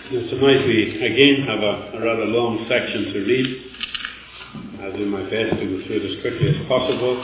Tonight we again have a rather long section to read. I'll do my best to go through it as quickly as possible.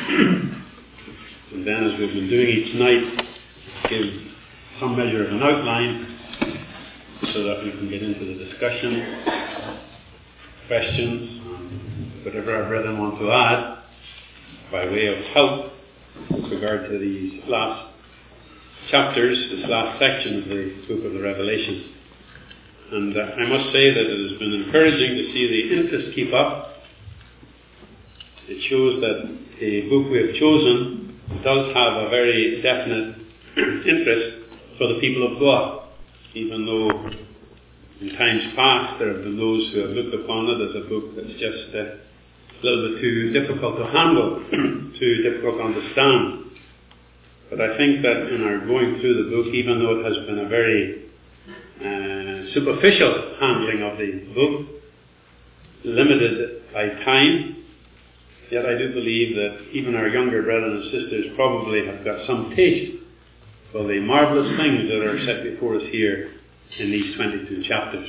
And then, as we've been doing each night, give some measure of an outline so that we can get into the discussion, questions, and whatever our brethren want to add by way of help with regard to these last chapters, this last section of the book of the Revelation. And I must say that it has been encouraging to see the interest keep up. It shows that the book we have chosen does have a very definite interest for the people of God, even though in times past there have been those who have looked upon it as a book that's just a little bit too difficult to handle, too difficult to understand. But I think that in our going through the book, even though it has been a very superficial handling of the book, limited by time, yet I do believe that even our younger brethren and sisters probably have got some taste for the marvellous things that are set before us here in these 22 chapters.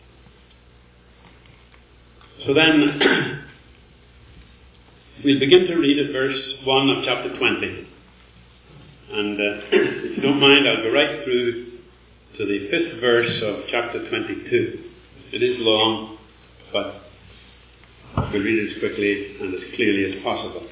So then, we'll begin to read at verse 1 of chapter 20. And if you don't mind, I'll go right through to the 5th verse of chapter 22. It is long, but we'll read it as quickly and as clearly as possible.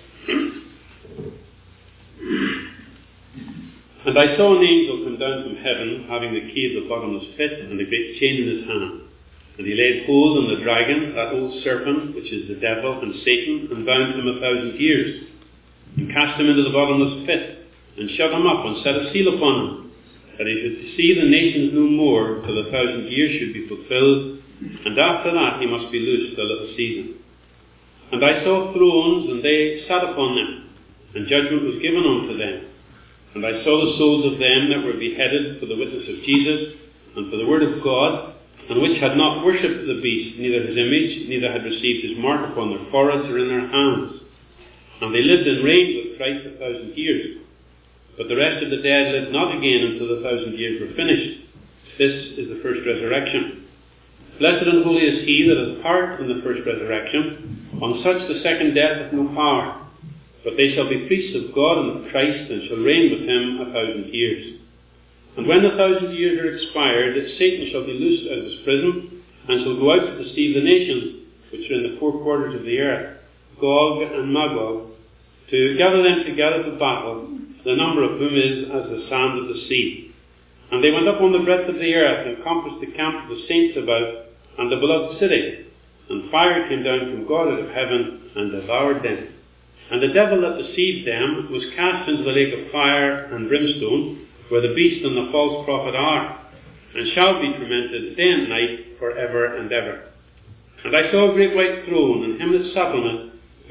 And I saw an angel come down from heaven, having the key of the bottomless pit and a great chain in his hand. And he laid hold on the dragon, that old serpent, which is the devil and Satan, and bound him 1,000 years, and cast him into the bottomless pit, and shut him up, and set a seal upon him, that he should see the nations no more till the 1,000 years should be fulfilled, and after that he must be loosed a little season. And I saw thrones, and they sat upon them, and judgment was given unto them. And I saw the souls of them that were beheaded for the witness of Jesus, and for the word of God, and which had not worshipped the beast, neither his image, neither had received his mark upon their foreheads or in their hands. And they lived and reigned with Christ 1,000 years. But the rest of the dead lived not again until the 1,000 years were finished. This is the first resurrection. Blessed and holy is he that hath part in the first resurrection. On such the second death hath no power. But they shall be priests of God and of Christ, and shall reign with him 1,000 years. And when the 1,000 years are expired, Satan shall be loosed out of his prison, and shall go out to deceive the nations which are in the four quarters of the earth, Gog and Magog, to gather them together to battle, the number of whom is as the sand of the sea. And they went up on the breadth of the earth, and compassed the camp of the saints about, and the beloved city. And fire came down from God out of heaven, and devoured them. And the devil that deceived them was cast into the lake of fire and brimstone, where the beast and the false prophet are, and shall be tormented day and night for ever and ever. And I saw a great white throne, and him that sat on it,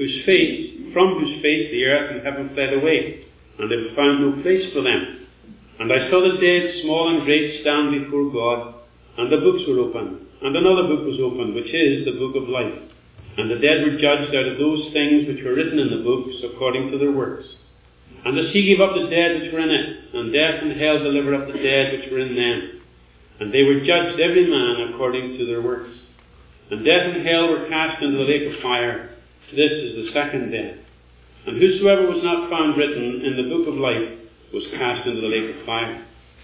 from whose face the earth and heaven fled away, and there was found no place for them. And I saw the dead, small and great, stand before God, and the books were opened. And another book was opened, which is the book of life. And the dead were judged out of those things which were written in the books, according to their works. And the sea gave up the dead which were in it, and death and hell delivered up the dead which were in them. And they were judged every man according to their works. And death and hell were cast into the lake of fire. This is the second death. And whosoever was not found written in the book of life was cast into the lake of fire.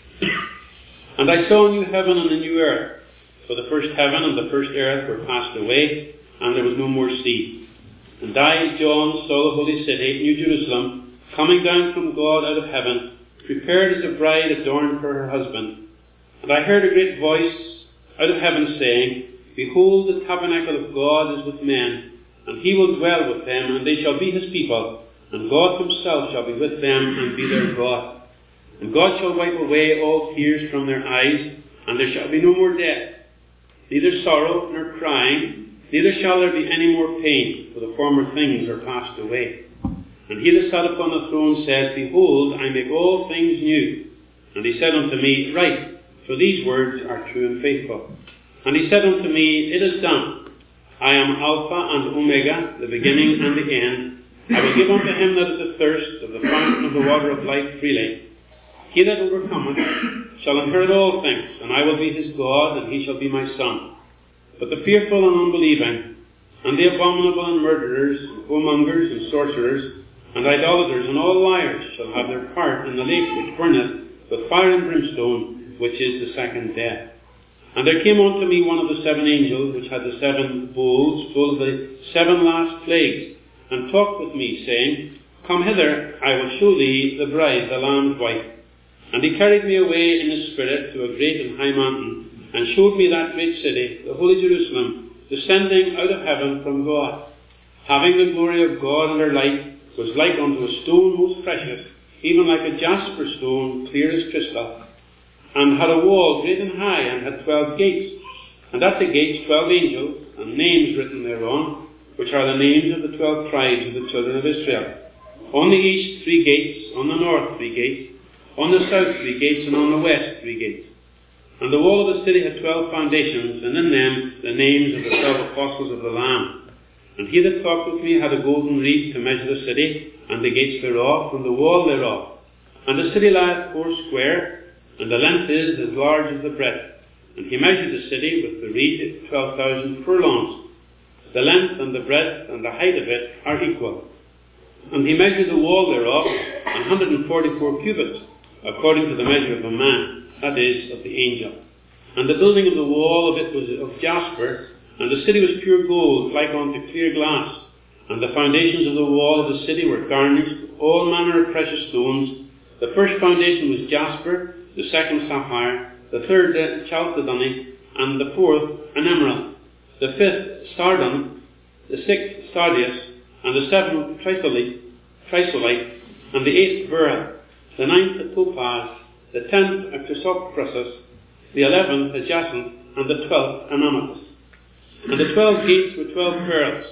And I saw a new heaven and a new earth, for the first heaven and the first earth were passed away, and there was no more sea. And I, John, saw the holy city, New Jerusalem, coming down from God out of heaven, prepared as a bride adorned for her husband. And I heard a great voice out of heaven saying, Behold, the tabernacle of God is with men, and he will dwell with them, and they shall be his people, and God himself shall be with them, and be their God. And God shall wipe away all tears from their eyes, and there shall be no more death, neither sorrow nor crying, neither shall there be any more pain, for the former things are passed away. And he that sat upon the throne said, Behold, I make all things new. And he said unto me, Write, for these words are true and faithful. And he said unto me, It is done. I am Alpha and Omega, the beginning and the end. I will give unto him that is athirst of the fountain of the water of life freely. He that overcometh shall inherit all things, and I will be his God, and he shall be my son. But the fearful and unbelieving, and the abominable and murderers, and whoremongers, and sorcerers, and idolaters, and all liars shall have their part in the lake which burneth with fire and brimstone, which is the second death. And there came unto me one of the seven angels, which had the seven bowls, full of the seven last plagues, and talked with me, saying, Come hither, I will show thee the bride, the Lamb's wife. And he carried me away in the Spirit to a great and high mountain, and showed me that great city, the holy Jerusalem, descending out of heaven from God, having the glory of God, and her light was like unto a stone most precious, even like a jasper stone, clear as crystal, and had a wall great and high, and had 12 gates, and at the gates 12 angels, and names written thereon, which are the names of the 12 tribes of the children of Israel. On the east 3 gates, on the north 3 gates, on the south 3 gates, and on the west 3 gates. And the wall of the city had 12 foundations, and in them the names of the 12 apostles of the Lamb. And he that talked with me had a golden reed to measure the city, and the gates thereof, and the wall thereof. And the city lieth 4 and the length is as large as the breadth. And he measured the city with the reed 12,000 furlongs. The length and the breadth and the height of it are equal. And he measured the wall thereof 144 cubits, according to the measure of a man, that is, of the angel. And the building of the wall of it was of jasper, and the city was pure gold, like unto clear glass. And the foundations of the wall of the city were garnished with all manner of precious stones. The first foundation was jasper, the second sapphire, the third chalcedony, and the fourth an emerald, the fifth sardonyx, the sixth sardius, and the seventh chrysolite, and the eighth beryl, the ninth a topaz, the 10th a chrysoprasus, the 11th a jacinth, and the 12th an amethyst. And the 12 gates were 12 pearls.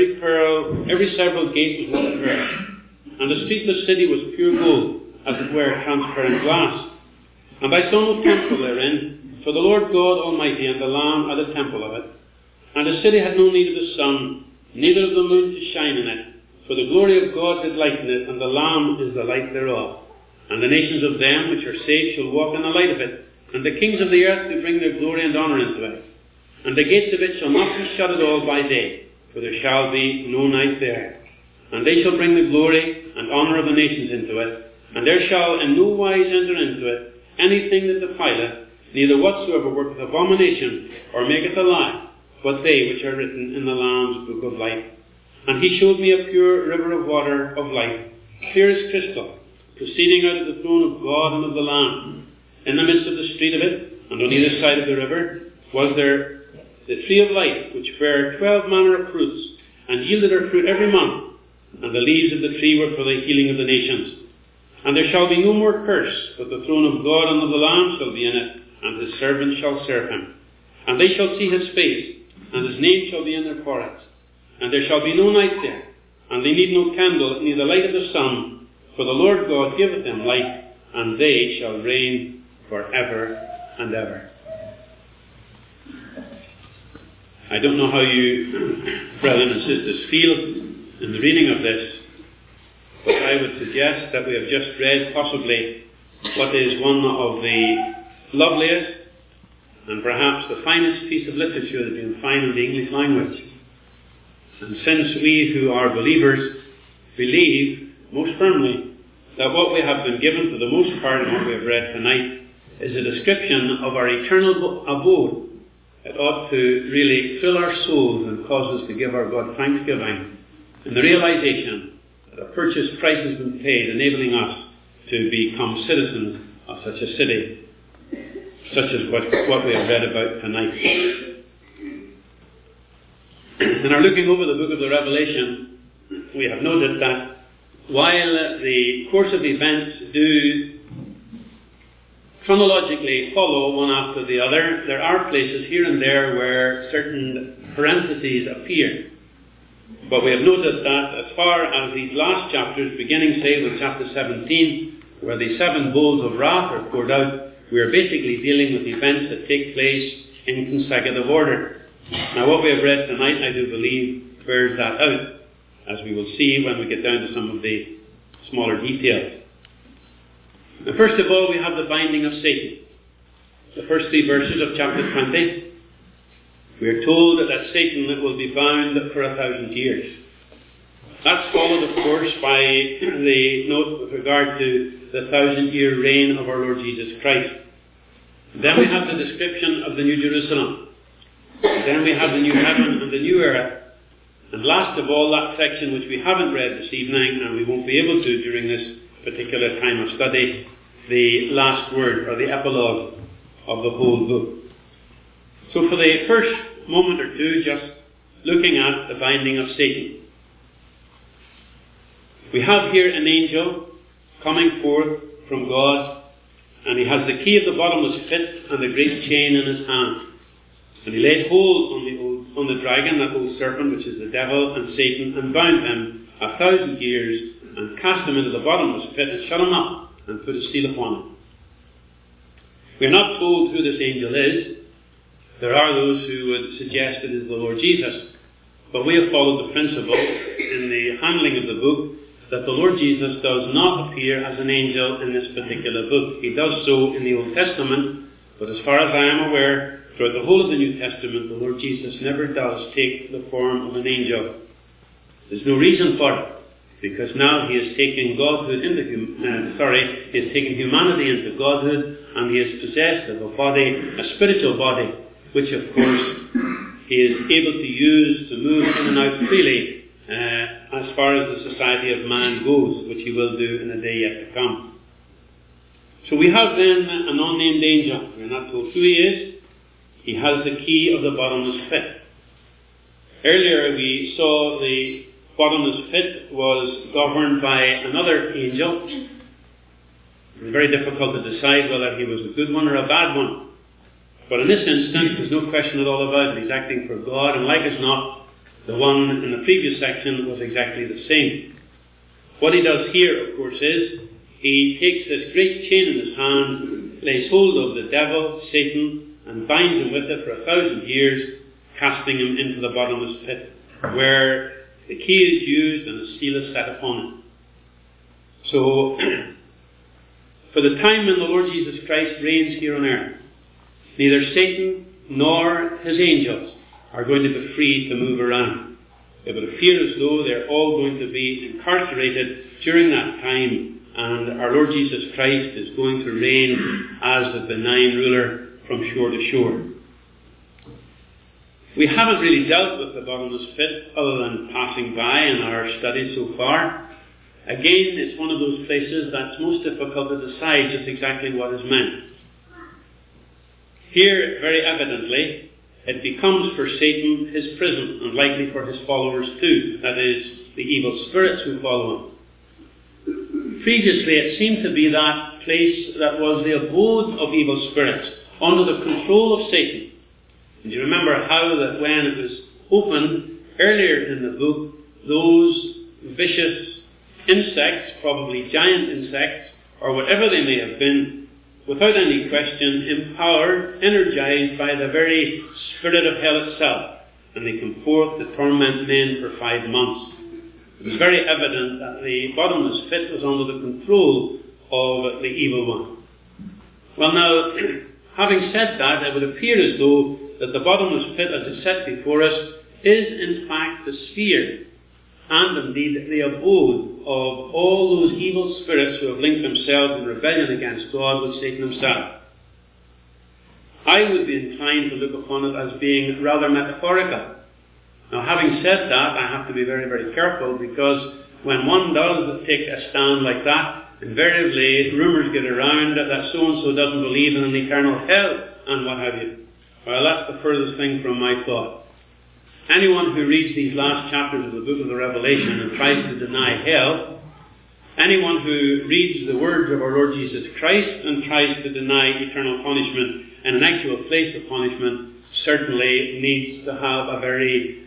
Every several gate was one pearl. And the street of the city was pure gold, as it were transparent glass. And I saw no temple therein, for the Lord God Almighty and the Lamb are the temple of it. And the city had no need of the sun, neither of the moon to shine in it, for the glory of God did lighten it, and the Lamb is the light thereof. And the nations of them which are saved shall walk in the light of it, and the kings of the earth do bring their glory and honour into it. And the gates of it shall not be shut at all by day, for there shall be no night there. And they shall bring the glory and honour of the nations into it, and there shall in no wise enter into it anything that defileth, neither whatsoever worketh abomination, or maketh a lie, but they which are written in the Lamb's book of life. And he showed me a pure river of water of life, clear as crystal, proceeding out of the throne of God and of the Lamb. In the midst of the street of it, and on either side of the river, was there the tree of life, which bare 12 manner of fruits, and yielded her fruit every month. And the leaves of the tree were for the healing of the nations. And there shall be no more curse, but the throne of God and of the Lamb shall be in it, and his servants shall serve him. And they shall see his face, and his name shall be in their foreheads. And there shall be no night there, and they need no candle, neither light of the sun, for the Lord God giveth them light, and they shall reign for ever and ever. I don't know how you, brethren and sisters, feel in the reading of this, but I would suggest that we have just read possibly what is one of the loveliest and perhaps the finest piece of literature that you can find in the English language. And since we who are believers believe most firmly that what we have been given for the most part in what we have read tonight is a description of our eternal abode, it ought to really fill our souls and cause us to give our God thanksgiving in the realization that a purchase price has been paid, enabling us to become citizens of such a city, such as what we have read about tonight. In our looking over the book of the Revelation, we have noted that while the course of events do chronologically follow one after the other, there are places here and there where certain parentheses appear. But we have noted that as far as these last chapters, beginning, say, with chapter 17, where the 7 bowls of wrath are poured out, we are basically dealing with events that take place in consecutive order. Now, what we have read tonight, I do believe, bears that out, as we will see when we get down to some of the smaller details. Now, first of all, we have the binding of Satan. the first 3 verses of chapter 20, we are told that Satan will be bound for 1,000 years. That's followed, of course, by the note with regard to the 1,000-year reign of our Lord Jesus Christ. Then we have the description of the New Jerusalem. Then we have the new heaven and the new earth. And last of all, that section which we haven't read this evening, and we won't be able to during this particular time of study, the last word, or the epilogue of the whole book. So for the first moment or two, just looking at the binding of Satan. We have here an angel coming forth from God, and he has the key of the bottomless pit and the great chain in his hand. And he laid hold on the dragon, that old serpent, which is the devil and Satan, and bound him 1,000 years, and cast him into the bottomless pit, and shut him up, and put a seal upon him. We are not told who this angel is. There are those who would suggest it is the Lord Jesus. But we have followed the principle in the handling of the book that the Lord Jesus does not appear as an angel in this particular book. He does so in the Old Testament, but as far as I am aware, throughout the whole of the New Testament, the Lord Jesus never does take the form of an angel. There's no reason for it, because now he is taking godhood into he is taking humanity into godhood, and he is possessed of a body, a spiritual body, which of course he is able to use to move in and out freely as far as the society of man goes, which he will do in the day yet to come. So we have then an unnamed angel. We're not told who he is. He has the key of the bottomless pit. Earlier we saw the bottomless pit was governed by another angel. It was very difficult to decide whether he was a good one or a bad one. But in this instance, there's no question at all about it. He's acting for God, and like as not, the one in the previous section was exactly the same. What he does here, of course, is he takes this great chain in his hand, lays hold of the devil, Satan, and binds him with it for 1,000 years, casting him into the bottomless pit, where the key is used and the seal is set upon it. So, for the time when the Lord Jesus Christ reigns here on earth, neither Satan nor his angels are going to be free to move around. It would appear as though they're all going to be incarcerated during that time, and our Lord Jesus Christ is going to reign as the benign ruler from shore to shore. We haven't really dealt with the bottomless pit other than passing by in our studies so far. Again, it's one of those places that's most difficult to decide just exactly what is meant. Here, very evidently, it becomes for Satan his prison, and likely for his followers too, that is, the evil spirits who follow him. Previously, it seemed to be that place that was the abode of evil spirits, under the control of Satan. And you remember how that when it was opened earlier in the book, those vicious insects, probably giant insects, or whatever they may have been, without any question, empowered, energized by the very spirit of hell itself. And they come forth to torment men for 5 months. It was very evident that the bottomless pit was under the control of the evil one. Well now, having said that, it would appear as though that the bottomless pit, as is set before us, is in fact the sphere, and indeed the abode of all those evil spirits who have linked themselves in rebellion against God with Satan himself. I would be inclined to look upon it as being rather metaphorical. Now, having said that, I have to be very, very careful, because when one does take a stand like that, invariably rumours get around that so-and-so doesn't believe in an eternal hell and what have you. Well, that's the furthest thing from my thought. Anyone who reads these last chapters of the book of the Revelation and tries to deny hell, anyone who reads the words of our Lord Jesus Christ and tries to deny eternal punishment and an actual place of punishment, certainly needs to have a very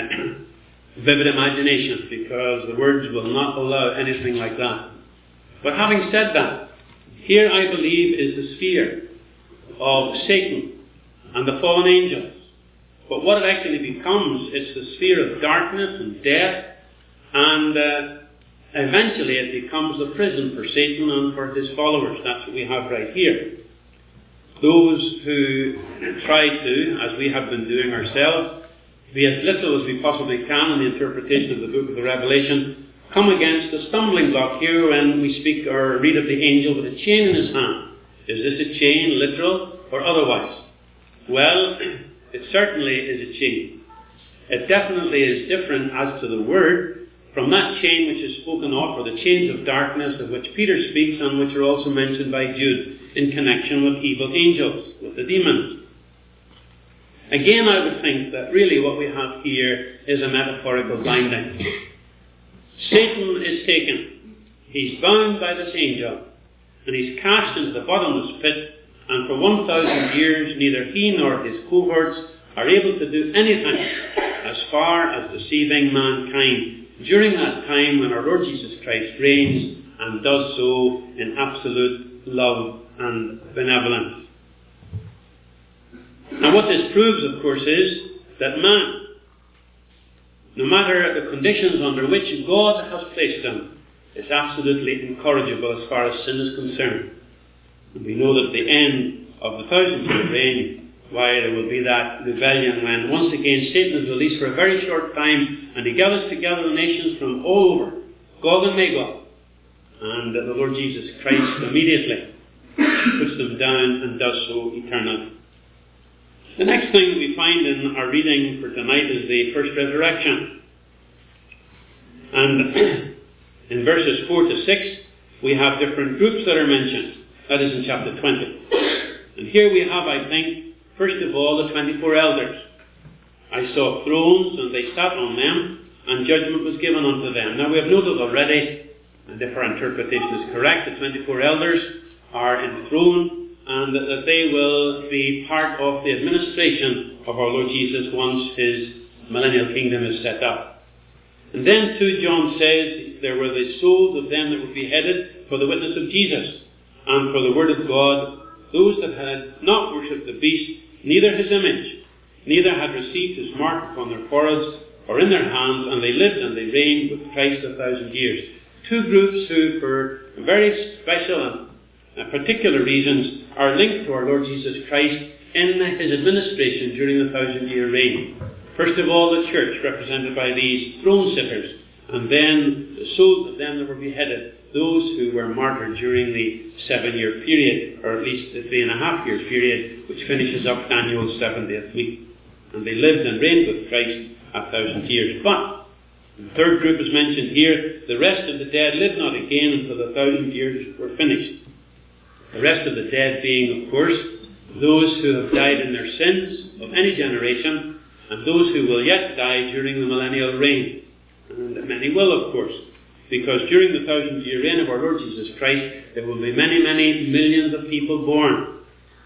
vivid imagination, because the words will not allow anything like that. But having said that, here I believe is the sphere of Satan and the fallen angels. But what it actually becomes, it's the sphere of darkness and death, and eventually it becomes the prison for Satan and for his followers. That's what we have right here. those who try to, as we have been doing ourselves, be as little as we possibly can in the interpretation of the book of the Revelation, come against a stumbling block here when we speak or read of the angel with a chain in his hand. Is this a chain, literal, or otherwise? Well, it certainly is a chain. It definitely is different as to the word from that chain which is spoken of, or the chains of darkness of which Peter speaks and which are also mentioned by Jude in connection with evil angels, with the demons. Again, I would think that really what we have here is a metaphorical binding. Satan is taken. He's bound by this angel, and he's cast into the bottomless pit, and for 1,000 years neither he nor his cohorts are able to do anything as far as deceiving mankind during that time when our Lord Jesus Christ reigns and does so in absolute love and benevolence. Now what this proves, of course, is that man, no matter the conditions under which God has placed him, is absolutely incorrigible as far as sin is concerned. And we know that the end of the 1,000-year reign, why there will be that rebellion when once again Satan is released for a very short time, and he gathers together the nations from all over, Gog and Magog, and the Lord Jesus Christ immediately puts them down and does so eternally. The next thing that we find in our reading for tonight is the first resurrection. And in verses 4 to 6, we have different groups that are mentioned. That is in chapter 20. And here we have, I think, first of all, the 24 elders. I saw thrones, and they sat on them, and judgment was given unto them. Now we have noted already, and if our interpretation is correct, the 24 elders are enthroned, and that they will be part of the administration of our Lord Jesus once his millennial kingdom is set up. And then too, John says, there were the souls of them that were beheaded for the witness of Jesus and for the word of God, those that had not worshipped the beast, neither his image, neither had received his mark upon their foreheads or in their hands, and they lived and they reigned with Christ 1,000 years. Two groups who, for very special and particular reasons, are linked to our Lord Jesus Christ in his administration during the 1,000-year reign. First of all, the church, represented by these throne sitters, and then the souls of them that were beheaded, those who were martyred during the 7-year period, or at least the 3.5-year period, which finishes up Daniel's 70th week. And they lived and reigned with Christ 1,000 years. But the third group is mentioned here. The rest of the dead lived not again until the 1,000 years were finished. The rest of the dead being, of course, those who have died in their sins of any generation, and those who will yet die during the millennial reign. And many will, of course, because during the 1,000-year reign of our Lord Jesus Christ, there will be many, many millions of people born.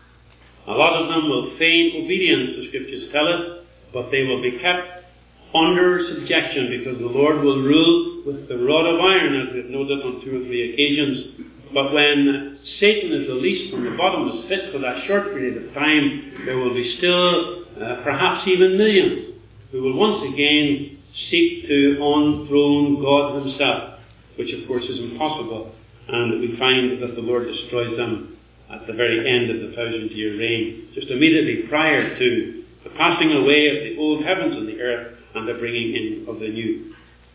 A lot of them will feign obedience, the Scriptures tell us, but they will be kept under subjection, because the Lord will rule with the rod of iron, as we have noted on 2 or 3 occasions. But when Satan is released from the bottomless pit for that short period of time, there will be still perhaps even millions who will once again seek to enthrone God himself, which of course is impossible, and we find that the Lord destroys them at the very end of the 1,000-year reign, just immediately prior to the passing away of the old heavens and the earth and the bringing in of the new.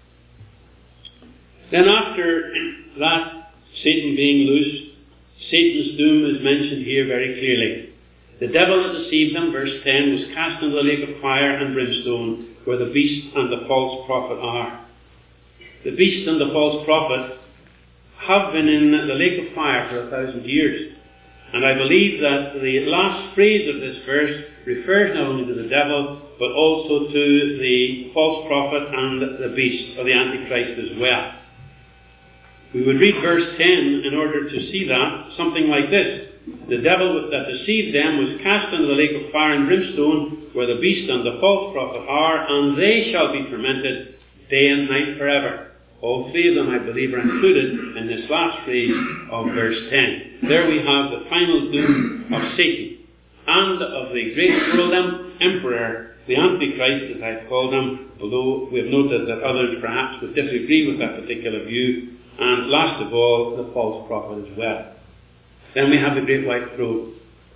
Then after that, Satan being loosed, Satan's doom is mentioned here very clearly. The devil that deceived them, verse 10, was cast into the lake of fire and brimstone, where the beast and the false prophet are. The beast and the false prophet have been in the lake of fire for 1,000 years. And I believe that the last phrase of this verse refers not only to the devil, but also to the false prophet and the beast, or the Antichrist as well. We would read verse 10 in order to see that, something like this. The devil that deceived them was cast into the lake of fire and brimstone, where the beast and the false prophet are, and they shall be tormented day and night forever. All three of them, I believe, are included in this last phrase of verse 10. There we have the final doom of Satan and of the great world emperor, the Antichrist, as I've called him, although we have noted that others perhaps would disagree with that particular view. And last of all, the false prophet as well. Then we have the great white throne.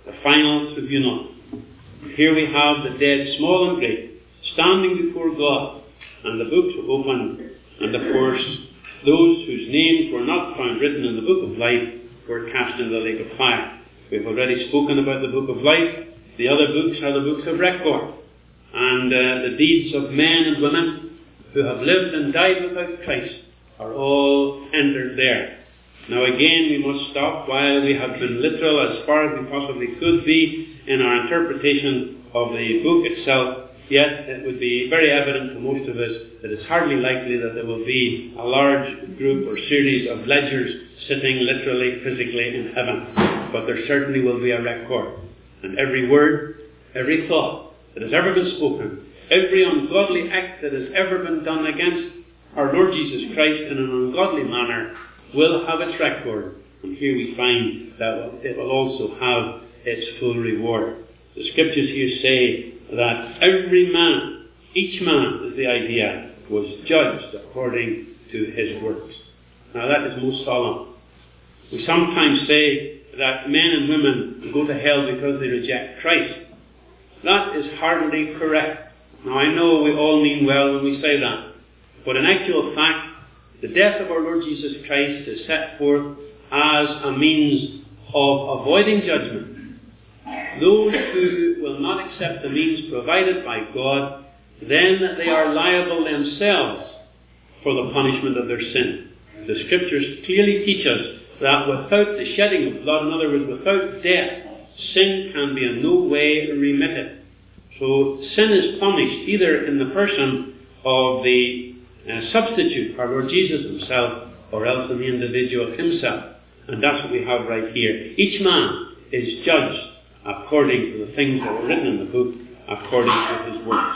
the final tribunal. Here we have the dead, small and great, standing before God, and the books were opened, and of course, those whose names were not found written in the book of life were cast into the lake of fire. We've already spoken about the book of life. The other books are the books of record, and the deeds of men and women who have lived and died without Christ are all entered there. Now again, we must stop. While we have been literal as far as we possibly could be in our interpretation of the book itself, yet it would be very evident to most of us that it's hardly likely that there will be a large group or series of ledgers sitting literally, physically in heaven. But there certainly will be a record. And every word, every thought that has ever been spoken, every ungodly act that has ever been done against our Lord Jesus Christ in an ungodly manner will have its record. And here we find that it will also have its full reward. The scriptures here say that every man, each man is the idea, was judged according to his works. Now that is most solemn. We sometimes say that men and women go to hell because they reject Christ. That is hardly correct. Now I know we all mean well when we say that. But in actual fact, the death of our Lord Jesus Christ is set forth as a means of avoiding judgment. Those who will not accept the means provided by God, then they are liable themselves for the punishment of their sin. The scriptures clearly teach us that without the shedding of blood, in other words, without death, sin can be in no way remitted. So sin is punished either in the person of the substitute, our Lord Jesus himself, or else in the individual himself. And that's what we have right here. Each man is judged according to the things that were written in the book, according to his works.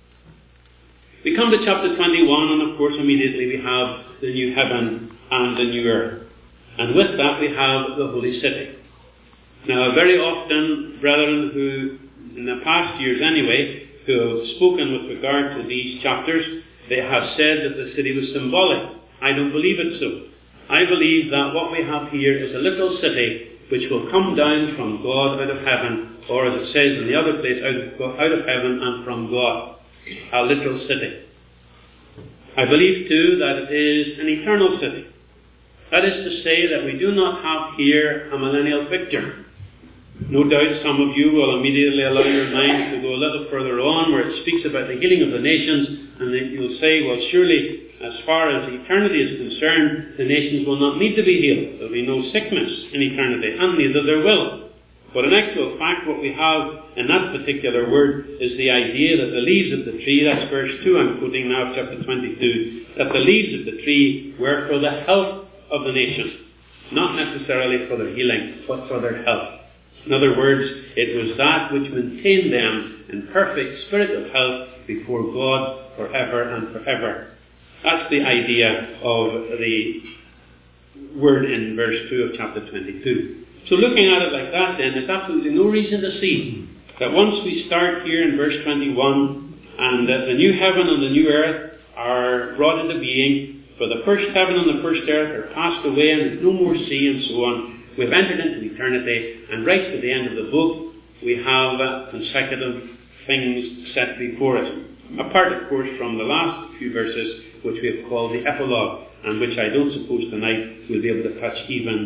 We come to chapter 21, and of course immediately we have the new heaven and the new earth. And with that we have the holy city. Now very often, brethren who, in the past years anyway, who have spoken with regard to these chapters, they have said that the city was symbolic. I don't believe it so. I believe that what we have here is a little city which will come down from God out of heaven, or as it says in the other place, out of heaven and from God. A literal city. I believe too that it is an eternal city. That is to say that we do not have here a millennial picture. No doubt some of you will immediately allow your minds to go a little further on where it speaks about the healing of the nations, and then you'll say, well surely as far as eternity is concerned, the nations will not need to be healed. There will be no sickness in eternity, and neither there will. But in actual fact, what we have in that particular word is the idea that the leaves of the tree, that's verse 2 I'm quoting now, chapter 22, that the leaves of the tree were for the health of the nation. Not necessarily for their healing, but for their health. In other words, it was that which maintained them in perfect spiritual health before God forever and forever. That's the idea of the word in verse 2 of chapter 22. So looking at it like that then, there's absolutely no reason to see that once we start here in verse 21, and that the new heaven and the new earth are brought into being, for the first heaven and the first earth are passed away and there's no more sea and so on. We've entered into eternity, and right to the end of the book, we have consecutive things set before us. Apart, of course, from the last few verses, which we have called the epilogue, and which I don't suppose tonight we'll be able to touch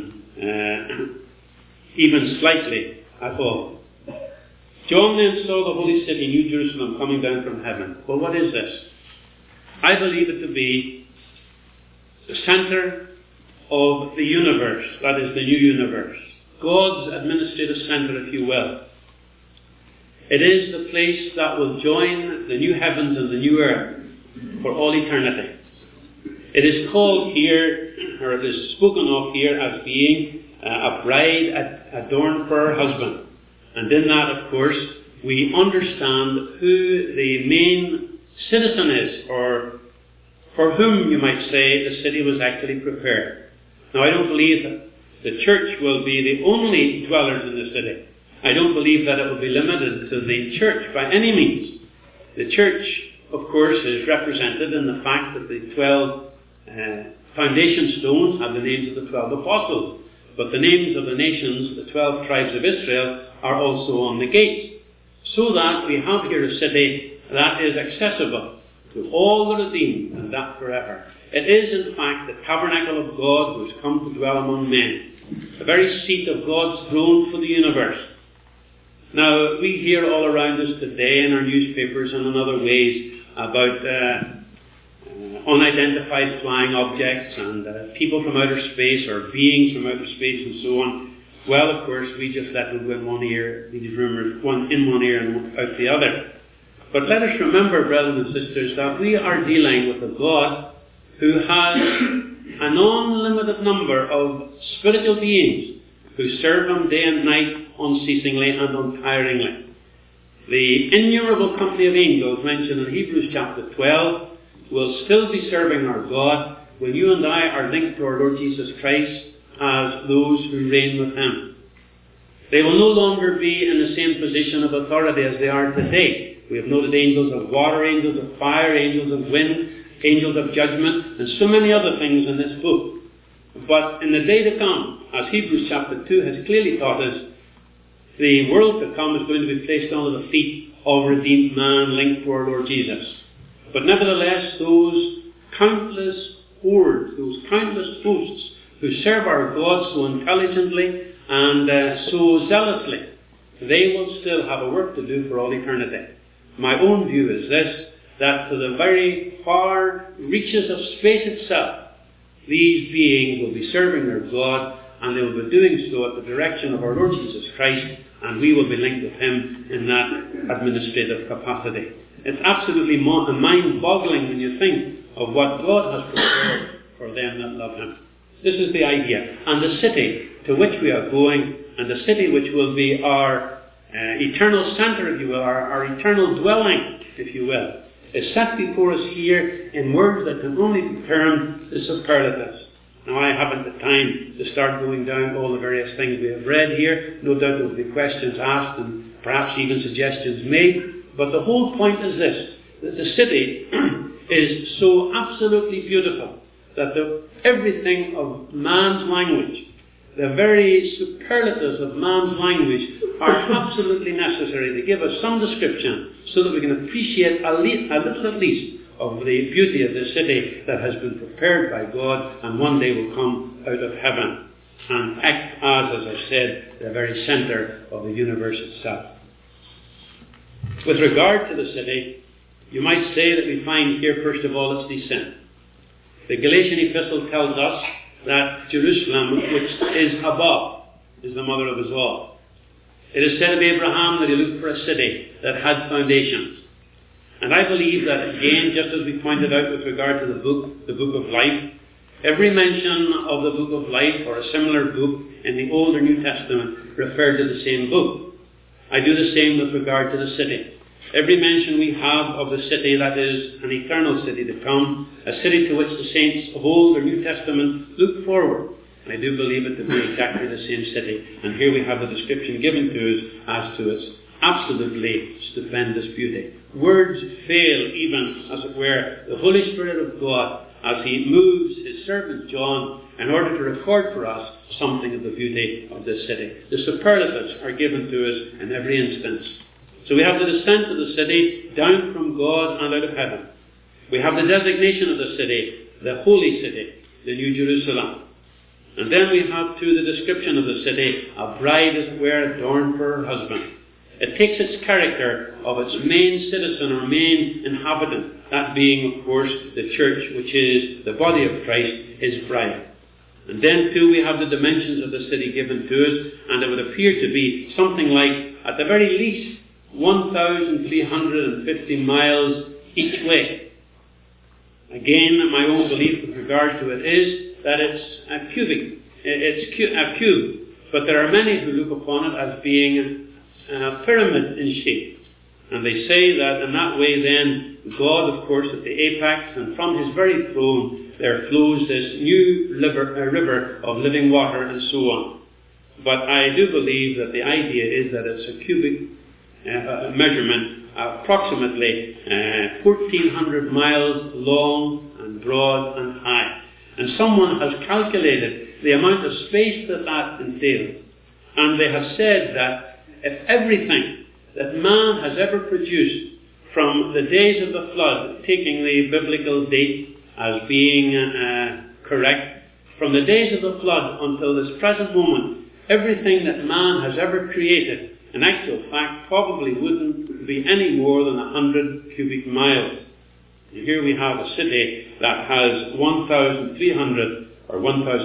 even slightly at all. John then saw the holy city, New Jerusalem, coming down from heaven. Well, what is this? I believe it to be the centre of the universe, that is the new universe. God's administrative centre, if you will. It is the place that will join the new heavens and the new earth for all eternity. It is called here, or it is spoken of here as being a bride adorned for her husband. And in that, of course, we understand who the main citizen is, or for whom, you might say, the city was actually prepared. Now, I don't believe that the church will be the only dwellers in the city. I don't believe that it will be limited to the church by any means. The church, of course, is represented in the fact that the 12 foundation stones have the names of the 12 apostles. But the names of the nations, the 12 tribes of Israel, are also on the gates, so that we have here a city that is accessible to all the redeemed, and that forever. It is, in fact, the tabernacle of God who has come to dwell among men, the very seat of God's throne for the universe. Now, we hear all around us today in our newspapers and in other ways about unidentified flying objects and people from outer space or beings from outer space and so on. Well, of course, we just let them go in one ear, these rumours, one in one ear and out the other. But let us remember, brothers and sisters, that we are dealing with a God who has an unlimited number of spiritual beings who serve Him day and night unceasingly and untiringly. The innumerable company of angels mentioned in Hebrews chapter 12 will still be serving our God when you and I are linked to our Lord Jesus Christ as those who reign with Him. They will no longer be in the same position of authority as they are today. We have noted angels of water, angels of fire, angels of wind, angels of judgment, and so many other things in this book. But in the day to come, as Hebrews chapter 2 has clearly taught us, the world to come is going to be placed under the feet of redeemed man linked to our Lord Jesus. But nevertheless, those countless hordes, those countless hosts who serve our God so intelligently and so zealously, they will still have a work to do for all eternity. My own view is this, that to the very far reaches of space itself, these beings will be serving their God, and they will be doing so at the direction of our Lord Jesus Christ, and we will be linked with Him in that administrative capacity. It's absolutely mind-boggling when you think of what God has prepared for them that love Him. This is the idea. And the city to which we are going, and the city which will be our eternal centre, if you will, our eternal dwelling, if you will, is set before us here in words that can only be termed the superlatives. Now, I haven't the time to start going down all the various things we have read here. No doubt there will be questions asked and perhaps even suggestions made. But the whole point is this, that the city is so absolutely beautiful that everything of man's language, the very superlatives of man's language, are absolutely necessary to give us some description so that we can appreciate a little at least of the beauty of the city that has been prepared by God and one day will come out of heaven and act as I've said, the very centre of the universe itself. With regard to the city, you might say that we find here, first of all, its descent. The Galatian epistle tells us that Jerusalem, which is above, is the mother of us all. It is said of Abraham that he looked for a city that had foundations. And I believe that, again, just as we pointed out with regard to the book of life, every mention of the book of life or a similar book in the Old or New Testament referred to the same book. I do the same with regard to the city. Every mention we have of the city that is an eternal city to come, a city to which the saints of Old or New Testament look forward, I do believe it to be exactly the same city. And here we have the description given to us as to its absolutely stupendous beauty. Words fail even, as it were, the Holy Spirit of God as He moves His servant John in order to record for us something of the beauty of this city. The superlatives are given to us in every instance. So we have the descent of the city down from God and out of heaven. We have the designation of the city, the holy city, the New Jerusalem. And then we have too the description of the city, a bride as it were adorned for her husband. It takes its character of its main citizen or main inhabitant, that being, of course, the church, which is the body of Christ, His bride. And then too we have the dimensions of the city given to us, and it would appear to be something like, at the very least, 1,350 miles each way. Again, my own belief with regard to it is that it's a cube, but there are many who look upon it as being a pyramid in shape. And they say that in that way then, God, of course, at the apex, and from His very throne, there flows this new river of living water and so on. But I do believe that the idea is that it's a cubic measurement, approximately 1,400 miles long and broad and high. And someone has calculated the amount of space that entails. And they have said that if everything that man has ever produced from the days of the flood, taking the biblical date as being correct, from the days of the flood until this present moment, everything that man has ever created, in actual fact, probably wouldn't be any more than 100 cubic miles. And here we have a city that has 1,300 or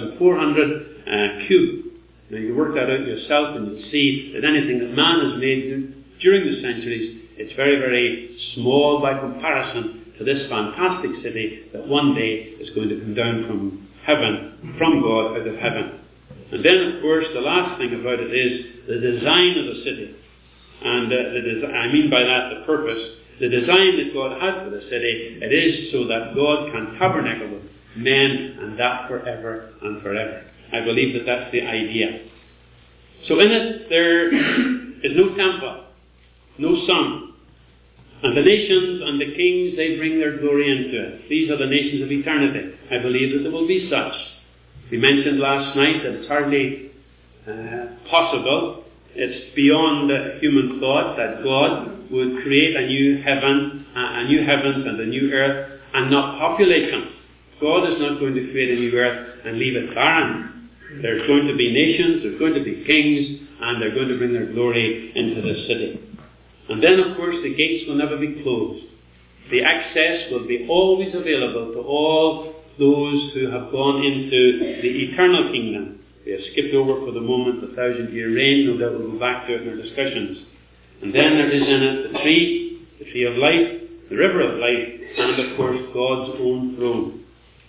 1,400 cube. Now you work that out yourself and you'll see that anything that man has made during the centuries, it's very, very small by comparison to this fantastic city that one day is going to come down from heaven, from God out of heaven. And then, of course, the last thing about it is the design of the city. And I mean by that the purpose. The design that God has for the city, it is so that God can tabernacle with men, and that forever and forever. I believe that that's the idea. So in it, there is no temple, no sun. And the nations and the kings, they bring their glory into it. These are the nations of eternity. I believe that there will be such. We mentioned last night that it's hardly possible. It's beyond human thought that God would create a new heavens and a new earth and not populate them. God is not going to create a new earth and leave it barren. There's going to be nations, there's going to be kings, and they're going to bring their glory into the city. And then, of course, the gates will never be closed. The access will be always available to all those who have gone into the eternal kingdom. We have skipped over for the moment the 1,000-year reign. No doubt we'll go back to it in our discussions. And then there is in it the tree of life, the river of life, and of course God's own throne.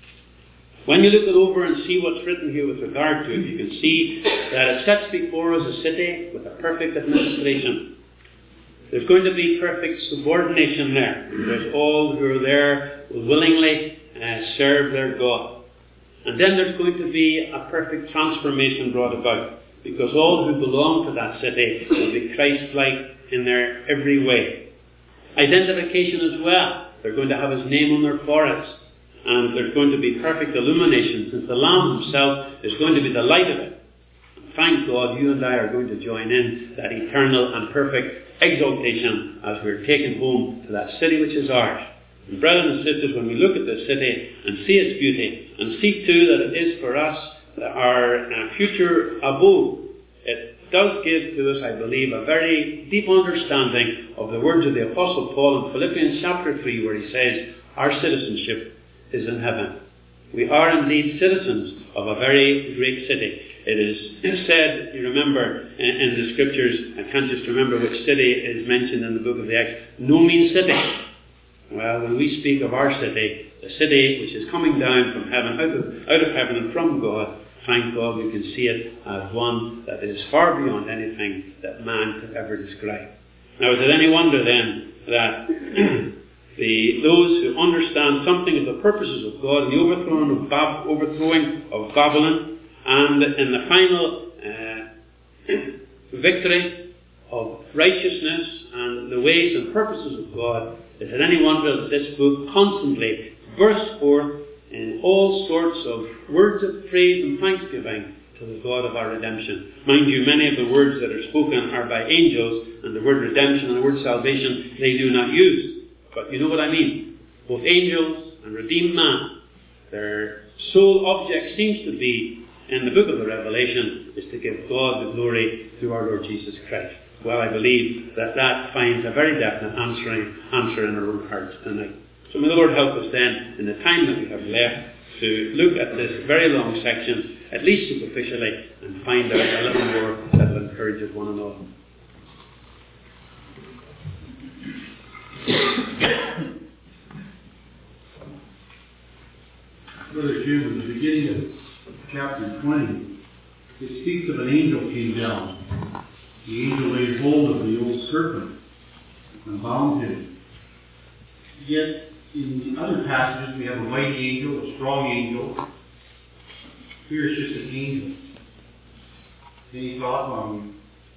When you look it over and see what's written here with regard to it, you can see that it sets before us a city with a perfect administration. There's going to be perfect subordination there, because all who are there will willingly serve their God. And then there's going to be a perfect transformation brought about, because all who belong to that city will be Christ-like in their every way. Identification as well. They're going to have His name on their foreheads. And there's going to be perfect illumination, since the Lamb Himself is going to be the light of it. And thank God you and I are going to join in that eternal and perfect exaltation as we're taken home to that city which is ours. And brothers and sisters, when we look at this city and see its beauty, and see too that it is for us our future abode, it does give to us, I believe, a very deep understanding of the words of the Apostle Paul in Philippians chapter 3, where he says, our citizenship is in heaven. We are indeed citizens of a very great city. It is said, you remember, in the scriptures, I can't just remember which city is mentioned in the book of the Acts, no mean city. Well, when we speak of our city, the city which is coming down from heaven, out of heaven and from God, thank God we can see it as one that is far beyond anything that man could ever describe. Now, is it any wonder then that those who understand something of the purposes of God and the overthrowing of Babylon, and in the final victory of righteousness and the ways and purposes of God, is it any wonder that this book constantly bursts forth in all sorts of words of praise and thanksgiving to the God of our redemption? Mind you, many of the words that are spoken are by angels, and the word redemption and the word salvation they do not use. But you know what I mean. Both angels and redeemed man, their sole object seems to be, in the book of the Revelation, is to give God the glory through our Lord Jesus Christ. Well, I believe that finds a very definite answer in our own hearts tonight. So may the Lord help us then, in the time that we have left, to look at this very long section, at least superficially, and find out a little more that will encourage us one and all. Brother Jim, at the beginning of chapter 20, it speaks of an angel came down. The angel laid hold of the old serpent and bound him. Yet, in the other passages, we have a mighty angel, a strong angel. Here it's just an angel. Any thought on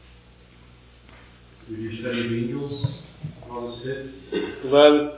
your study of angels? How this fits? Well,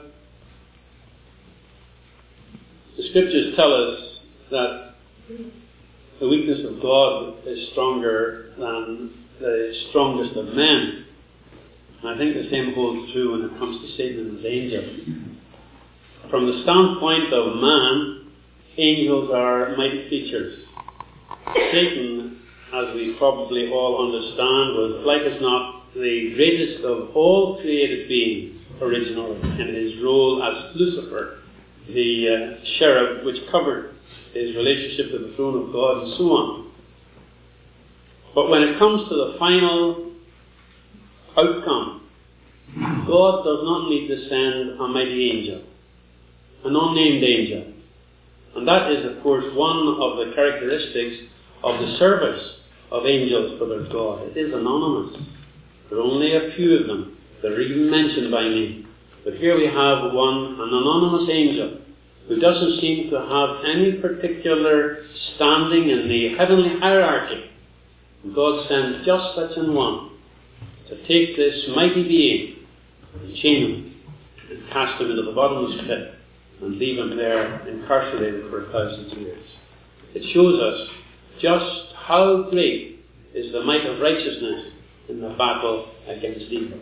the scriptures tell us that the weakness of God is stronger than the strongest of men. And I think the same holds true when it comes to Satan and his angels. From the standpoint of man, angels are mighty creatures. Satan, as we probably all understand, was like as not the greatest of all created beings originally in his role as Lucifer, the cherub which covered his relationship to the throne of God and so on. But when it comes to the final outcome, God does not need to send a mighty angel, an unnamed angel. And that is, of course, one of the characteristics of the service of angels for their God. It is anonymous. There are only a few of them that are even mentioned by name. But here we have an anonymous angel who doesn't seem to have any particular standing in the heavenly hierarchy. And God sends just such an one to take this mighty being and chain him and cast him into the bottomless pit and leave him there incarcerated for 1,000 years. It shows us just how great is the might of righteousness in the battle against evil.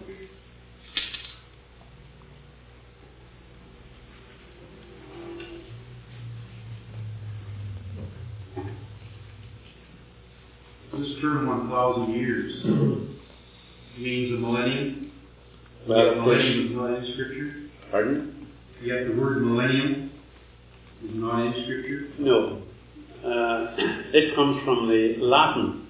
This term 1,000 years means a millennium. Well, millennium is not in Scripture. Pardon? Yet the word millennium is not in Scripture. No. It comes from the Latin,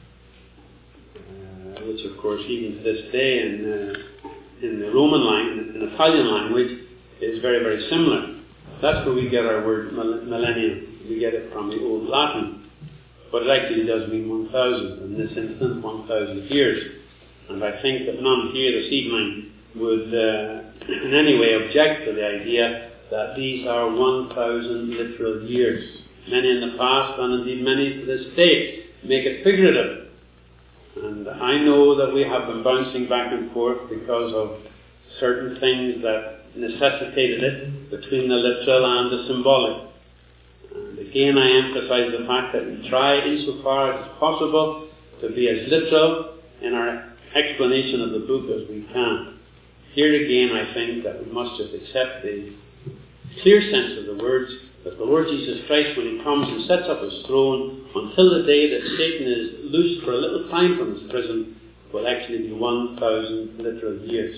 which of course even to this day in the Roman language, in Italian language, is very, very similar. That's where we get our word millennium. We get it from the Old Latin. But it actually does mean 1,000, in this instance 1,000 years. And I think that none here this evening would in any way object to the idea that these are 1,000 literal years. Many in the past, and indeed many to this day, make it figurative. And I know that we have been bouncing back and forth because of certain things that necessitated it between the literal and the symbolic. And again, I emphasize the fact that we try, insofar as possible, to be as literal in our explanation of the book as we can. Here again, I think that we must just accept the clear sense of the words that the Lord Jesus Christ, when He comes and sets up His throne, until the day that Satan is loosed for a little time from his prison, will actually be 1,000 literal years.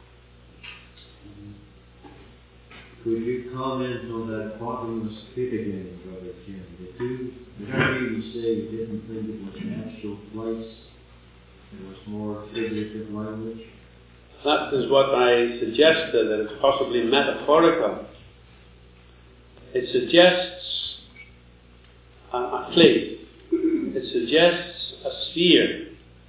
Could you comment on that bottomless pit again, Brother Ken? Did you say you didn't think it was an actual place? It was more figurative language? That is what I suggested, that it's possibly metaphorical. It suggests a place. It suggests a sphere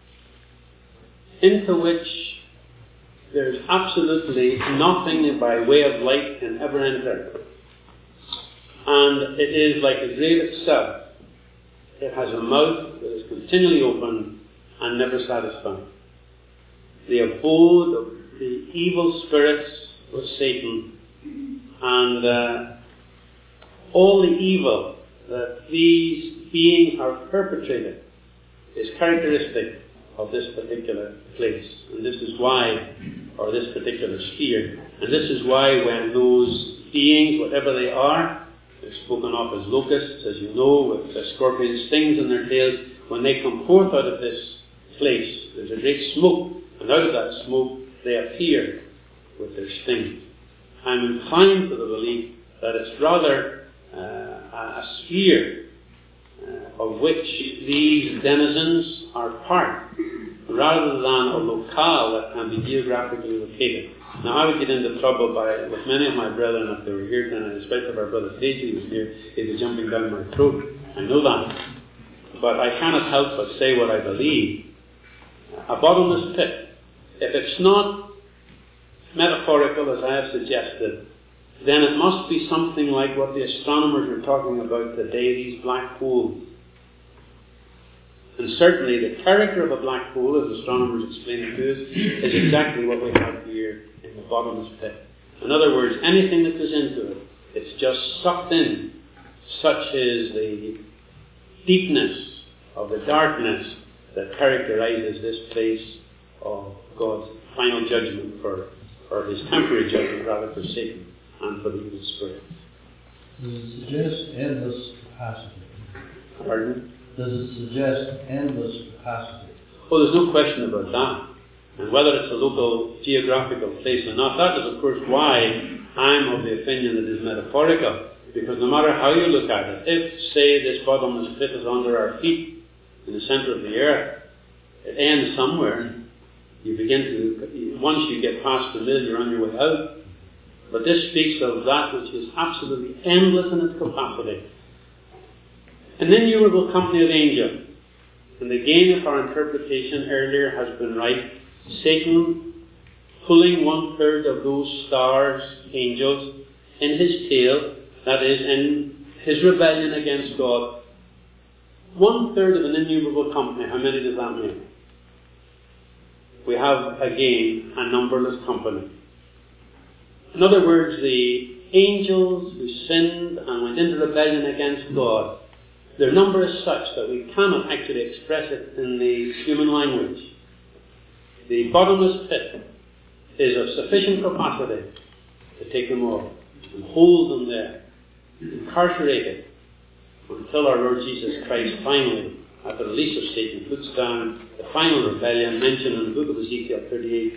into which there's absolutely nothing by way of light can ever enter. And it is like the grave itself. It has a mouth that is continually open and never satisfied. The abode of the evil spirits was Satan, and all the evil that these beings are perpetrating is characteristic of this particular place. And this is why, or this particular sphere, and this is why when those beings, whatever they are, they're spoken of as locusts, as you know, with the scorpion stings in their tails, when they come forth out of this place, there's a great smoke, and out of that smoke they appear with their stings. I'm inclined to the belief that it's rather a sphere of which these denizens are part, rather than a locale that can be geographically located. Now, I would get into trouble with many of my brethren if they were here tonight, especially if our brother Stacey was here, he'd be jumping down my throat. I know that. But I cannot help but say what I believe. A bottomless pit, if it's not metaphorical as I have suggested, then it must be something like what the astronomers are talking about today, these black holes. And certainly the character of a black hole, as astronomers explain it to us, is exactly what we have here in the bottomless pit. In other words, anything that goes into it, it's just sucked in. Such is the deepness of the darkness that characterizes this place of God's final judgment or his temporary judgment rather for Satan and for the evil spirit. Does it suggest endless capacity? Pardon? Does it suggest endless capacity? Well, there's no question about that. And whether it's a local geographical place or not, that is of course why I'm of the opinion that it is metaphorical. Because no matter how you look at it, if, say, this bottomless pit is under our feet in the center of the earth, it ends somewhere. You begin to, once you get past the middle, you're on your way out. But this speaks of that which is absolutely endless in its capacity. An innumerable company of angels. And again, if our interpretation earlier has been right, Satan pulling 1/3 of those stars, angels, in his tail, that is, in his rebellion against God. 1/3 of an innumerable company, how many does that make? We have, again, a numberless company. In other words, the angels who sinned and went into rebellion against God, their number is such that we cannot actually express it in the human language. The bottomless pit is of sufficient capacity to take them all and hold them there, incarcerated, until our Lord Jesus Christ finally, at the release of Satan, puts down the final rebellion mentioned in the book of Ezekiel 38.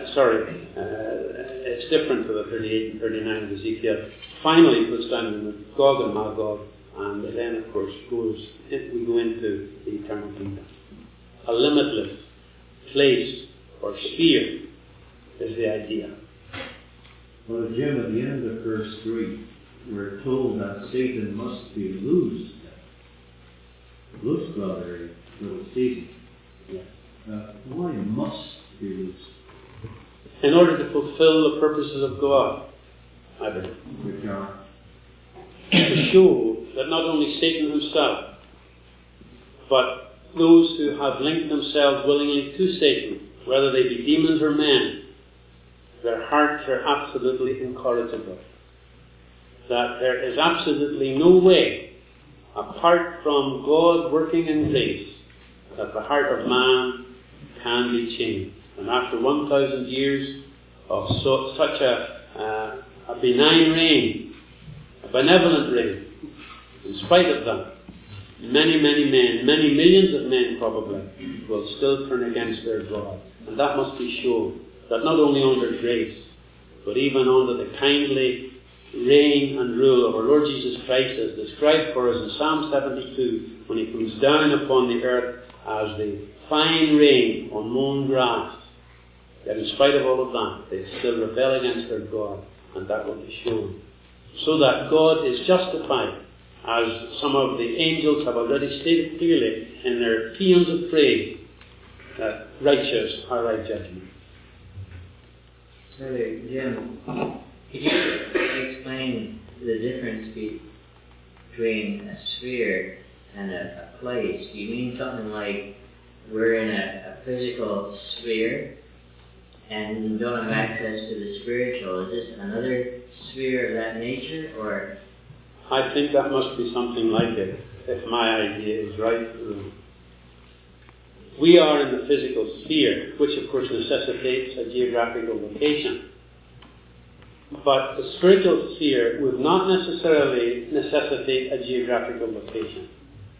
It's different to the 38 and 39 of Ezekiel. Finally puts down the Gog and Magog, and then of course we go into the eternal kingdom. A limitless place or sphere is the idea. Well, Jim, at the end of verse 3, we're told that Satan must be loosed. Loosed, rather, for the season. Yeah. Why must be loosed? In order to fulfill the purposes of God, I believe. Which are? To show that not only Satan himself, but those who have linked themselves willingly to Satan, whether they be demons or men, their hearts are absolutely incorrigible. That there is absolutely no way, apart from God working in grace, that the heart of man can be changed. And after 1,000 years of such a benign reign, a benevolent reign, in spite of that, many men, many millions of men probably, will still turn against their God. And that must be shown, that not only under grace, but even under the kindly reign and rule of our Lord Jesus Christ, as described for us in Psalm 72, when he comes down upon the earth as the fine rain on mown grass. Yet in spite of all of that, they still rebel against their God, and that will be shown. So that God is justified, as some of the angels have already stated clearly in their paeans of praise, that righteous are thy judgments. So, Jim, could you explain the difference between a sphere and a place? Do you mean something like we're in a physical sphere and don't have access to the spiritual? Is this another sphere of that nature, or? I think that must be something like it, if my idea is right. We are in the physical sphere, which of course necessitates a geographical location. But the spiritual sphere would not necessarily necessitate a geographical location.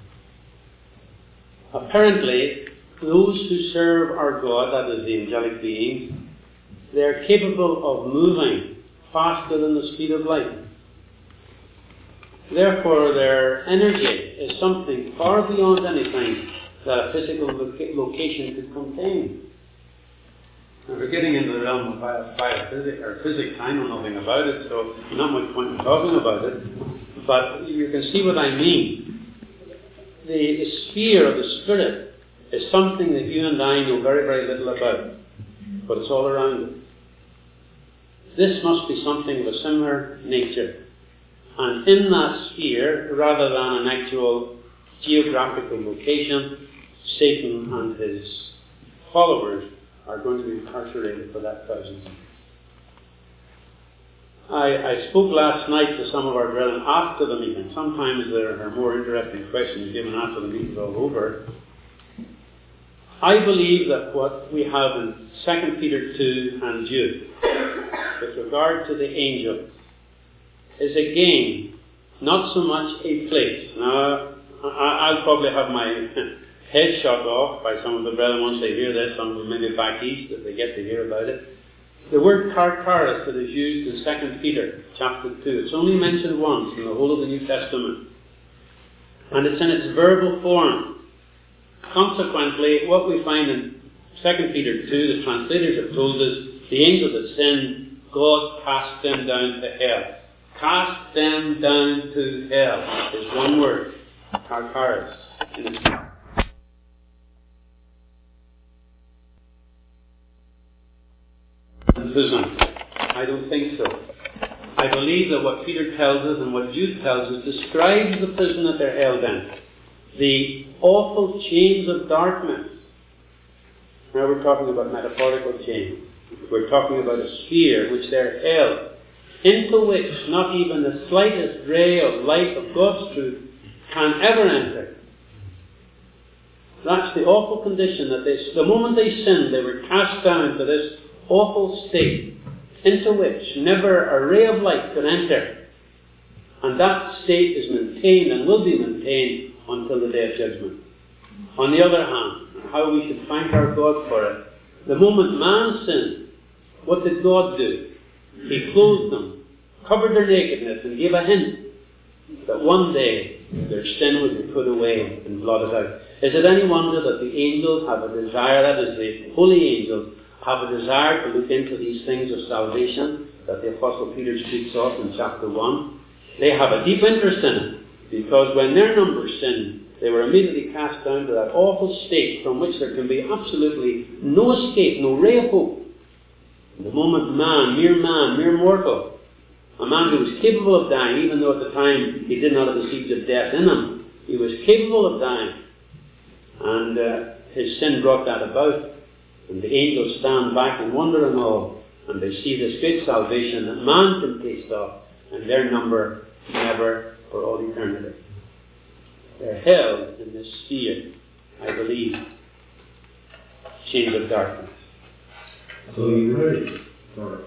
Apparently, those who serve our God, that is the angelic beings, they are capable of moving faster than the speed of light. Therefore, their energy is something far beyond anything that a physical location could contain. Now, we're getting into the realm of biophysics or physics. I know nothing about it, so not much point in talking about it. But you can see what I mean. The sphere of the Spirit is something that you and I know very, very little about, but it's all around us. This must be something of a similar nature. And in that sphere, rather than an actual geographical location, Satan and his followers are going to be incarcerated for that 1,000 years. I spoke last night to some of our brethren after the meeting. Sometimes there are more interesting questions given after the meeting's all over. I believe that what we have in 2 Peter 2 and Jude, with regard to the angels, is again not so much a place. Now, I'll probably have my head shot off by some of the brethren once they hear this, some maybe back east, if they get to hear about it. The word karkaros that is used in 2 Peter chapter 2, it's only mentioned once in the whole of the New Testament. And it's in its verbal form. Consequently, what we find in 2 Peter 2, the translators have told us, the angels that sinned, God cast them down to hell. Cast them down to hell is one word, karkaros. Prison. I don't think so. I believe that what Peter tells us and what Jude tells us describes the prison that they're held in. The awful chains of darkness. Now we're talking about metaphorical chains. We're talking about a sphere which they're held, into which not even the slightest ray of light of God's truth can ever enter. That's the awful condition that the moment they sinned, they were cast down to this awful state, into which never a ray of light could enter. And that state is maintained and will be maintained until the day of judgment. On the other hand, how we should thank our God for it, the moment man sinned, what did God do? He clothed them, covered their nakedness, and gave a hint that one day their sin would be put away and blotted out. Is it any wonder that the angels have a desire, that is, the holy angels, have a desire to look into these things of salvation that the Apostle Peter speaks of in chapter 1? They have a deep interest in it, because when their numbers sinned, they were immediately cast down to that awful state from which there can be absolutely no escape, no ray of hope. The moment mere mortal, a man who was capable of dying, even though at the time he did not have the seeds of death in him, he was capable of dying, and his sin brought that about. And the angels stand back in wonder and awe, and they see this great salvation that man can taste of, and their number never for all eternity. They're held in this sphere, I believe, chains of darkness. So you heard, sorry.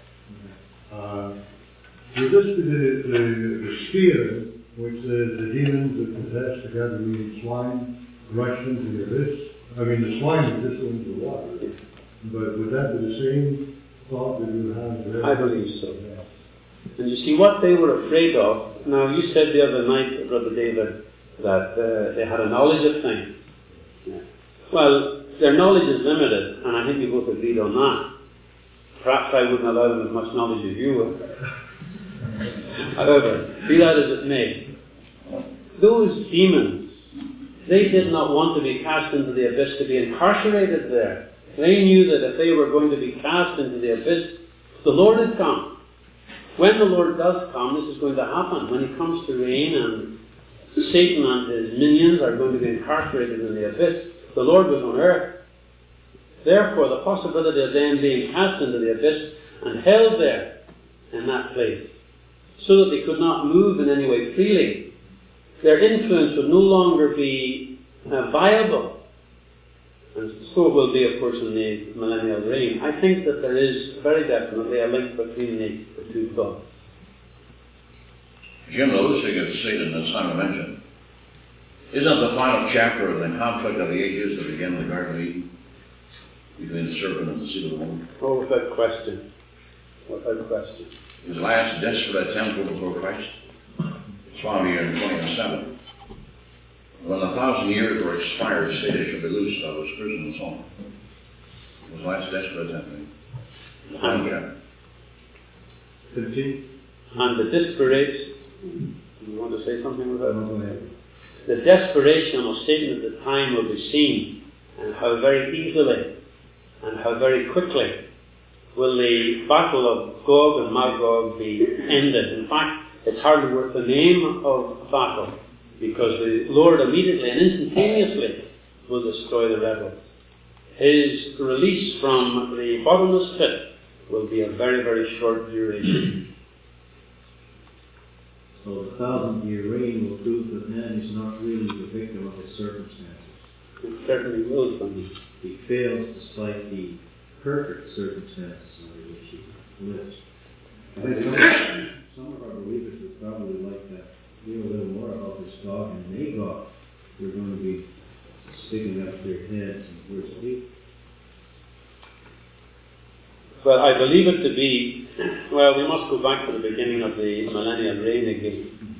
Is this the sphere which the demons that possess the Gadarene swine rushed into the abyss? I mean, the swine is just going to the water. But would that be the same thought that you have there? I believe so. Yeah. And you see, what they were afraid of, now you said the other night, Brother David, that they had a knowledge of things. Yeah. Well, their knowledge is limited, and I think we both agreed on that. Perhaps I wouldn't allow them as much knowledge as you would. However, be that as it may, those demons, they did not want to be cast into the abyss to be incarcerated there. They knew that if they were going to be cast into the abyss, the Lord had come. When the Lord does come, this is going to happen. When He comes to reign and Satan and his minions are going to be incarcerated in the abyss, the Lord was on earth. Therefore, the possibility of them being cast into the abyss and held there in that place, so that they could not move in any way freely, their influence would no longer be viable. And so it will be, of course, in the millennial reign. I think that there is very definitely a link between the two thoughts. Jim, the loosing of Satan that Simon mentioned, isn't the final chapter of the conflict of the ages that began in the Garden of Eden between the serpent and the seed of the woman? Oh, without question. Without question. His last desperate attempt before Christ, it's found here in 20:7. When 1,000 years were expired, Satan should be loosed out of his prison and so on. His last desperate attempt. The final chapter. And the desperation, you want to say something about that? The desperation of Satan at the time will be seen, and how very easily and how very quickly will the battle of Gog and Magog be ended. In fact, it's hardly worth the name of battle, because the Lord immediately and instantaneously will destroy the rebels. His release from the bottomless pit will be a very, very short duration. So the 1,000-year reign will prove that man is not really the victim of his circumstances. It certainly will for me. he fails despite the perfect circumstances under which he lives. I think some of our believers would probably like to hear a little more about this God and they God who are going to be sticking up their heads in verse 8. Well, I believe it to be, well, we must go back to the beginning of the millennial reign again.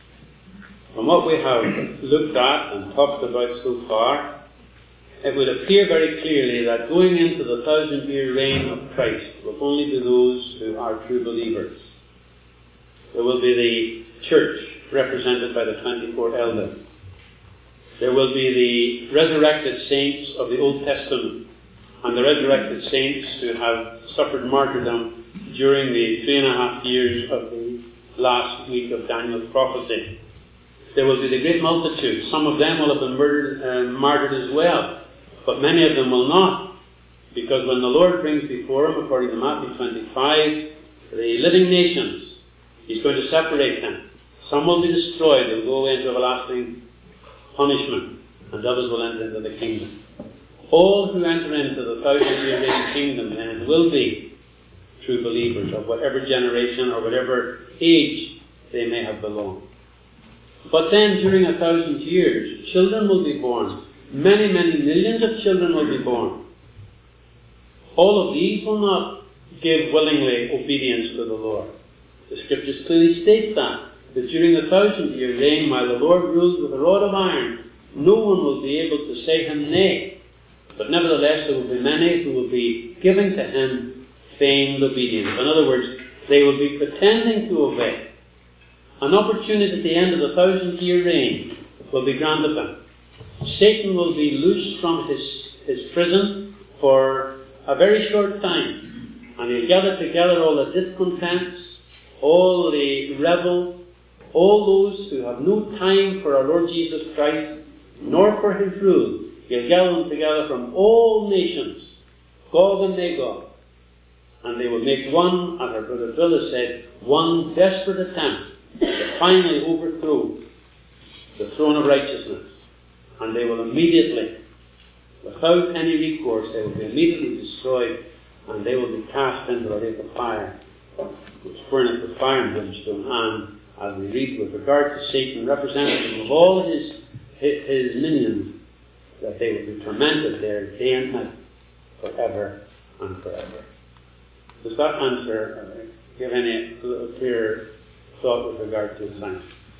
From what we have looked at and talked about so far, it would appear very clearly that going into the 1,000-year reign of Christ will only be those who are true believers. There will be the church represented by the 24 elders. There will be the resurrected saints of the Old Testament and the resurrected saints who have suffered martyrdom during the 3.5 years of the last week of Daniel's prophecy. There will be the great multitude. Some of them will have been martyred as well, but many of them will not, because when the Lord brings before him, according to Matthew 25, the living nations, he's going to separate them. Some will be destroyed and go into everlasting punishment, and others will enter into the kingdom. All who enter into the 1,000-year reign kingdom then will be true believers of whatever generation or whatever age they may have belonged. But then during 1,000 years, children will be born. Many, many millions of children will be born. All of these will not give willingly obedience to the Lord. The Scriptures clearly state that during the 1,000-year reign, while the Lord rules with a rod of iron, no one will be able to say him nay. But nevertheless, there will be many who will be giving to him feigned obedience. In other words, they will be pretending to obey. An opportunity at the end of the 1,000-year reign will be granted them. Satan will be loosed from his prison for a very short time, and he'll gather together all the discontents, all the rebels, all those who have no time for our Lord Jesus Christ, nor for his rule. He'll gather them together from all nations, Gog and Magog, and they will make one, as our brother Bill has said, one desperate attempt to finally overthrow the throne of righteousness. And they will immediately, without any recourse, they will be immediately destroyed, and they will be cast into the lake of fire, which burneth with fire and brimstone. And as we read with regard to Satan, representative of all his minions, that they will be tormented there day and night, forever and forever. Does that answer give any clear thought with regard to science?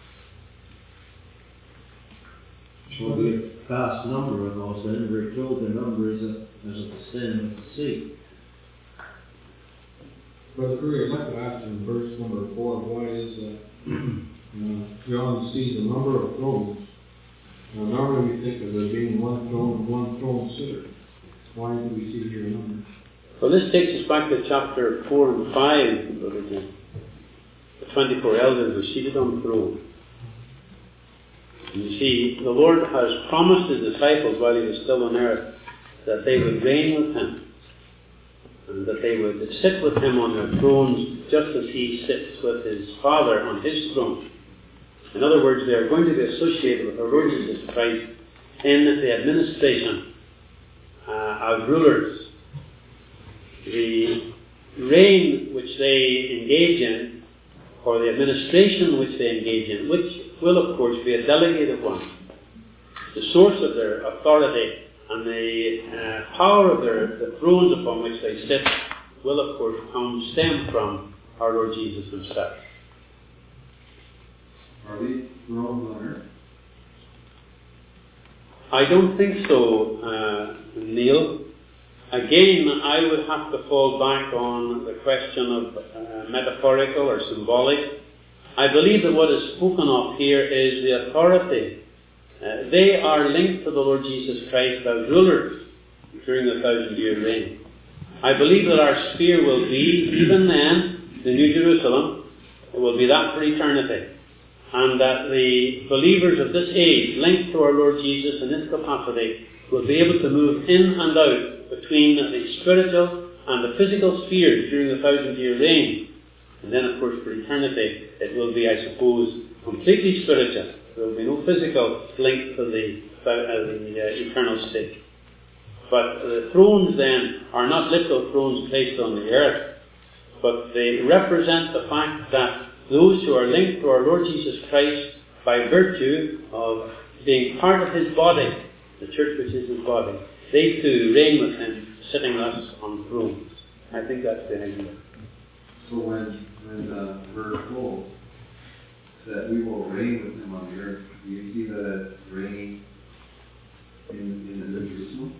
Well, the vast number of those then, we're told the number is as of the sand of the sea. Brother Curry, I'd like to ask in verse number 4, why is John sees a number of thrones? Now, normally we think of there being one throne and one throne sitter. Why do we see here a number? Well, this takes us back to chapter 4 and 5, Brother Jim. The 24 elders were seated on the throne. You see, the Lord has promised his disciples while he was still on earth that they would reign with him and that they would sit with him on their thrones just as he sits with his Father on his throne. In other words, they are going to be associated with our Lord Jesus Christ in the administration as rulers. The reign which they engage in, or the administration which they engage in, which will of course be a delegated one. The source of their authority and the power of the thrones upon which they sit will of course stem from our Lord Jesus himself. Are these thrones on earth? I don't think so, Neil. Again, I would have to fall back on the question of metaphorical or symbolic. I believe that what is spoken of here is the authority. They are linked to the Lord Jesus Christ as rulers during the 1,000-year reign. I believe that our sphere will be, even then, the New Jerusalem. It will be that for eternity. And that the believers of this age, linked to our Lord Jesus in this capacity, will be able to move in and out between the spiritual and the physical spheres during the 1,000-year reign. And then, of course, for eternity, it will be, I suppose, completely spiritual. There will be no physical link to the eternal state. But the thrones then are not literal thrones placed on the earth, but they represent the fact that those who are linked to our Lord Jesus Christ by virtue of being part of his body, the church which is his body, they too reign with him, sitting thus on thrones. I think that's the idea. So when verse 12 that we will reign with him on the earth, do you see that as reigning in the New Jerusalem?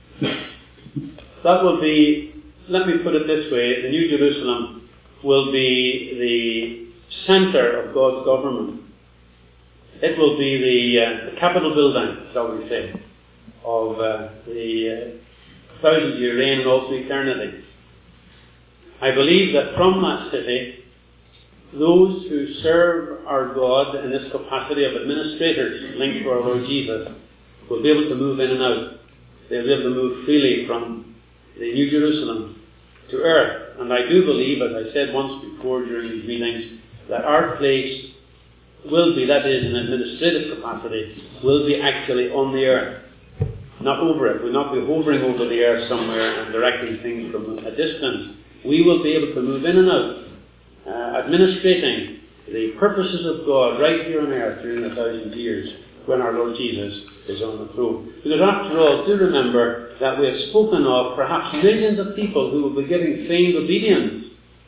That will be, let me put it this way, the New Jerusalem will be the centre of God's government. It will be the capital building, shall we say, of the 1,000-year reign and all through eternity. I believe that from that city, those who serve our God in this capacity of administrators linked to our Lord Jesus will be able to move in and out. They'll be able to move freely from the New Jerusalem to earth. And I do believe, as I said once before during these meetings, that our place will be, that is, in administrative capacity, will be actually on the earth, not over it. We'll not be hovering over the earth somewhere and directing things from a distance. We will be able to move in and out, administrating the purposes of God right here on earth during 1,000 years when our Lord Jesus is on the throne. Because after all, do remember that we have spoken of perhaps millions of people who will be giving feigned obedience.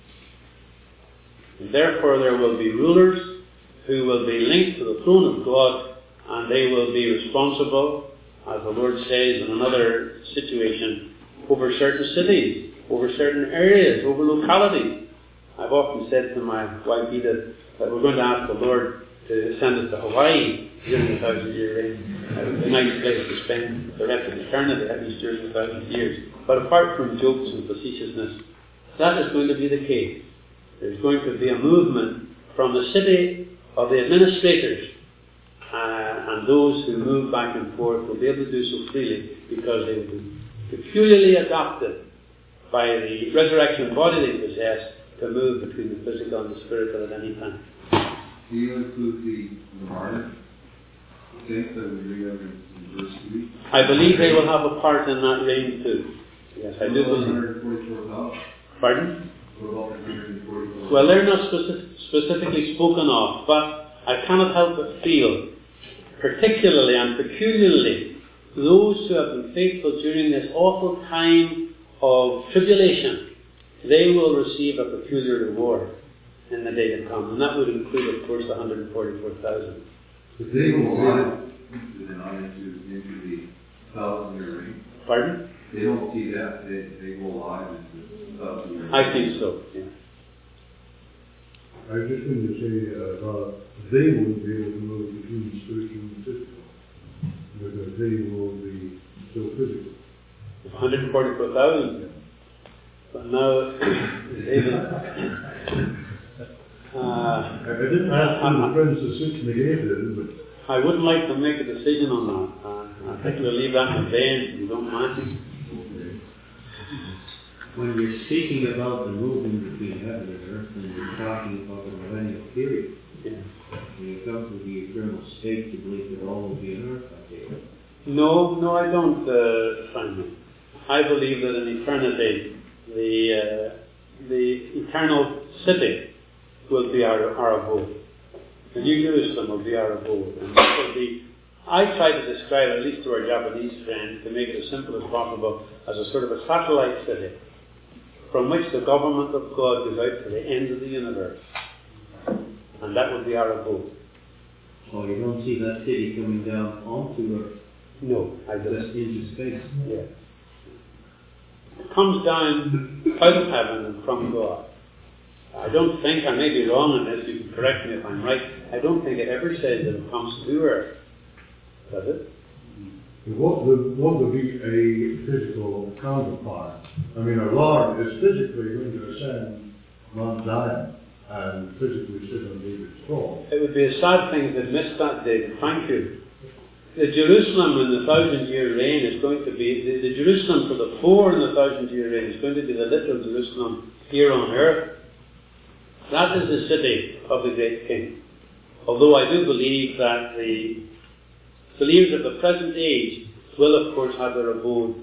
And therefore there will be rulers who will be linked to the throne of God, and they will be responsible, as the Lord says in another situation, over certain cities, over certain areas, over localities. I've often said to my wife Edith that we're going to ask the Lord to send us to Hawaii during the 1,000-year reign. It would be a nice place to spend the rest of eternity, at least during the 1,000 years. But apart from jokes and facetiousness, that is going to be the case. There's going to be a movement from the city of the administrators, and those who move back and forth will be able to do so freely because they will be peculiarly adopted by the resurrection body they possess to move between the physical and the spiritual at any time. Do you include the martyr saints that we read of in verse 3? I believe they will have a part in that reign too. Yes, I do believe. 144,000? Pardon? What about 144,000? Well, they're not specifically spoken of, but I cannot help but feel, particularly and peculiarly, those who have been faithful during this awful time of tribulation, they will receive a peculiar reward in the day to come. And that would include, of course, the 144,000. But they will lie into the 1,000-year reign. Pardon? They don't see that. They will lie into the 1,000-year reign. I think so, yeah. I was just going to say they wouldn't be able to move between spiritual and physical, because they will be still physical. 144,000. But now, David, I didn't ask for the friends to sit negated, but I wouldn't like to make a decision on that. I think we'll leave that in vain if you don't mind. When you're speaking about the movement between heaven and earth, and you're talking about the millennial period, when you come to the eternal state, you believe that all will be on earth, I take it. No, I don't, Simon. I believe that in eternity, the eternal city will be our abode. The New Jerusalem will be our abode. And that will be, I try to describe, at least to our Japanese friends, to make it as simple as possible, as a sort of a satellite city from which the government of God goes out to the end of the universe. And that will be our abode. Oh, you don't see that city coming down onto earth? No, I don't. Just into space? Yes. It comes down out of heaven and from God. I don't think, I may be wrong on this, you can correct me if I'm right, I don't think it ever says that it comes to earth. Does it? what would be a physical counterpart? I mean, our Lord is physically going to ascend Mount Zion and physically sit on David's throne. It would be a sad thing if it missed that, David. Thank you. The Jerusalem in the 1,000-year reign is going to be, the Jerusalem for the poor in the 1,000-year reign is going to be the little Jerusalem here on earth. That is the city of the great King. Although I do believe that the believers of the present age will, of course, have their abode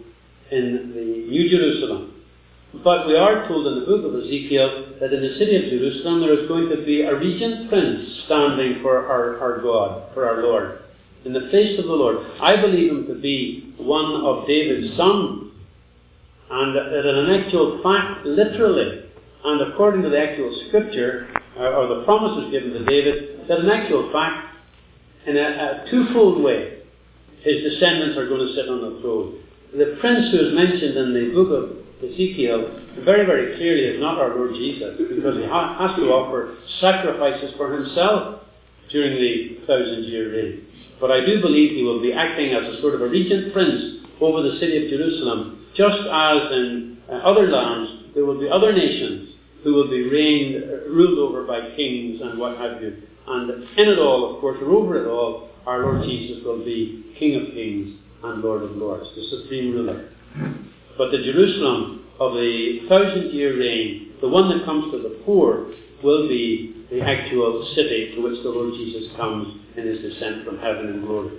in the New Jerusalem. But we are told in the book of Ezekiel that in the city of Jerusalem there is going to be a regent prince standing for our God, for our Lord, in the face of the Lord. I believe him to be one of David's sons, and that in an actual fact, literally, and according to the actual scripture, or the promises given to David, that in actual fact, in a twofold way, his descendants are going to sit on the throne. The prince who is mentioned in the book of Ezekiel very, very clearly is not our Lord Jesus, because he has to offer sacrifices for himself during the 1,000-year reign. But I do believe he will be acting as a sort of a regent prince over the city of Jerusalem, just as in other lands there will be other nations who will be ruled over by kings and what have you. And in it all, of course, or over it all, our Lord Jesus will be King of Kings and Lord of Lords, the supreme ruler. But the Jerusalem of the 1,000-year reign, the one that comes to the fore, will be the actual city to which the Lord Jesus comes in his descent from heaven in glory.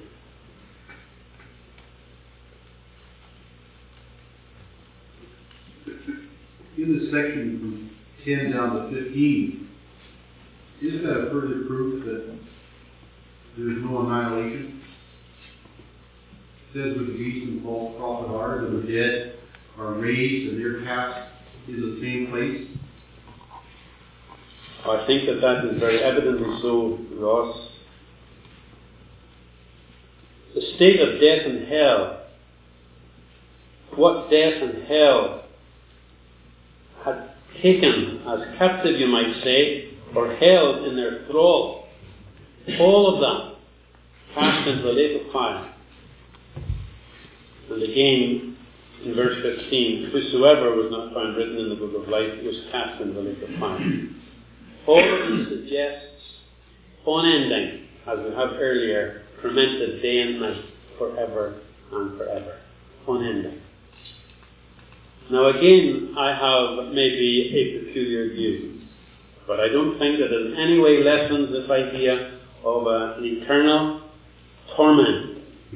In this section from 10 down to 15, isn't that a further proof that there is no annihilation? It says with the beast and false prophet are, that the dead are raised and they're cast in the same place. I think that is very evidently so, Ross. The state of death and hell, what death and hell had taken as captive, you might say, or held in their thrall, all of that cast into the lake of fire. And again, in verse 15, whosoever was not found written in the book of life was cast into the lake of fire. All of this suggests unending, as we have earlier, tormented day and night, forever and forever. Unending. Now again, I have maybe a peculiar view, but I don't think that it in any way lessens this idea of an eternal torment.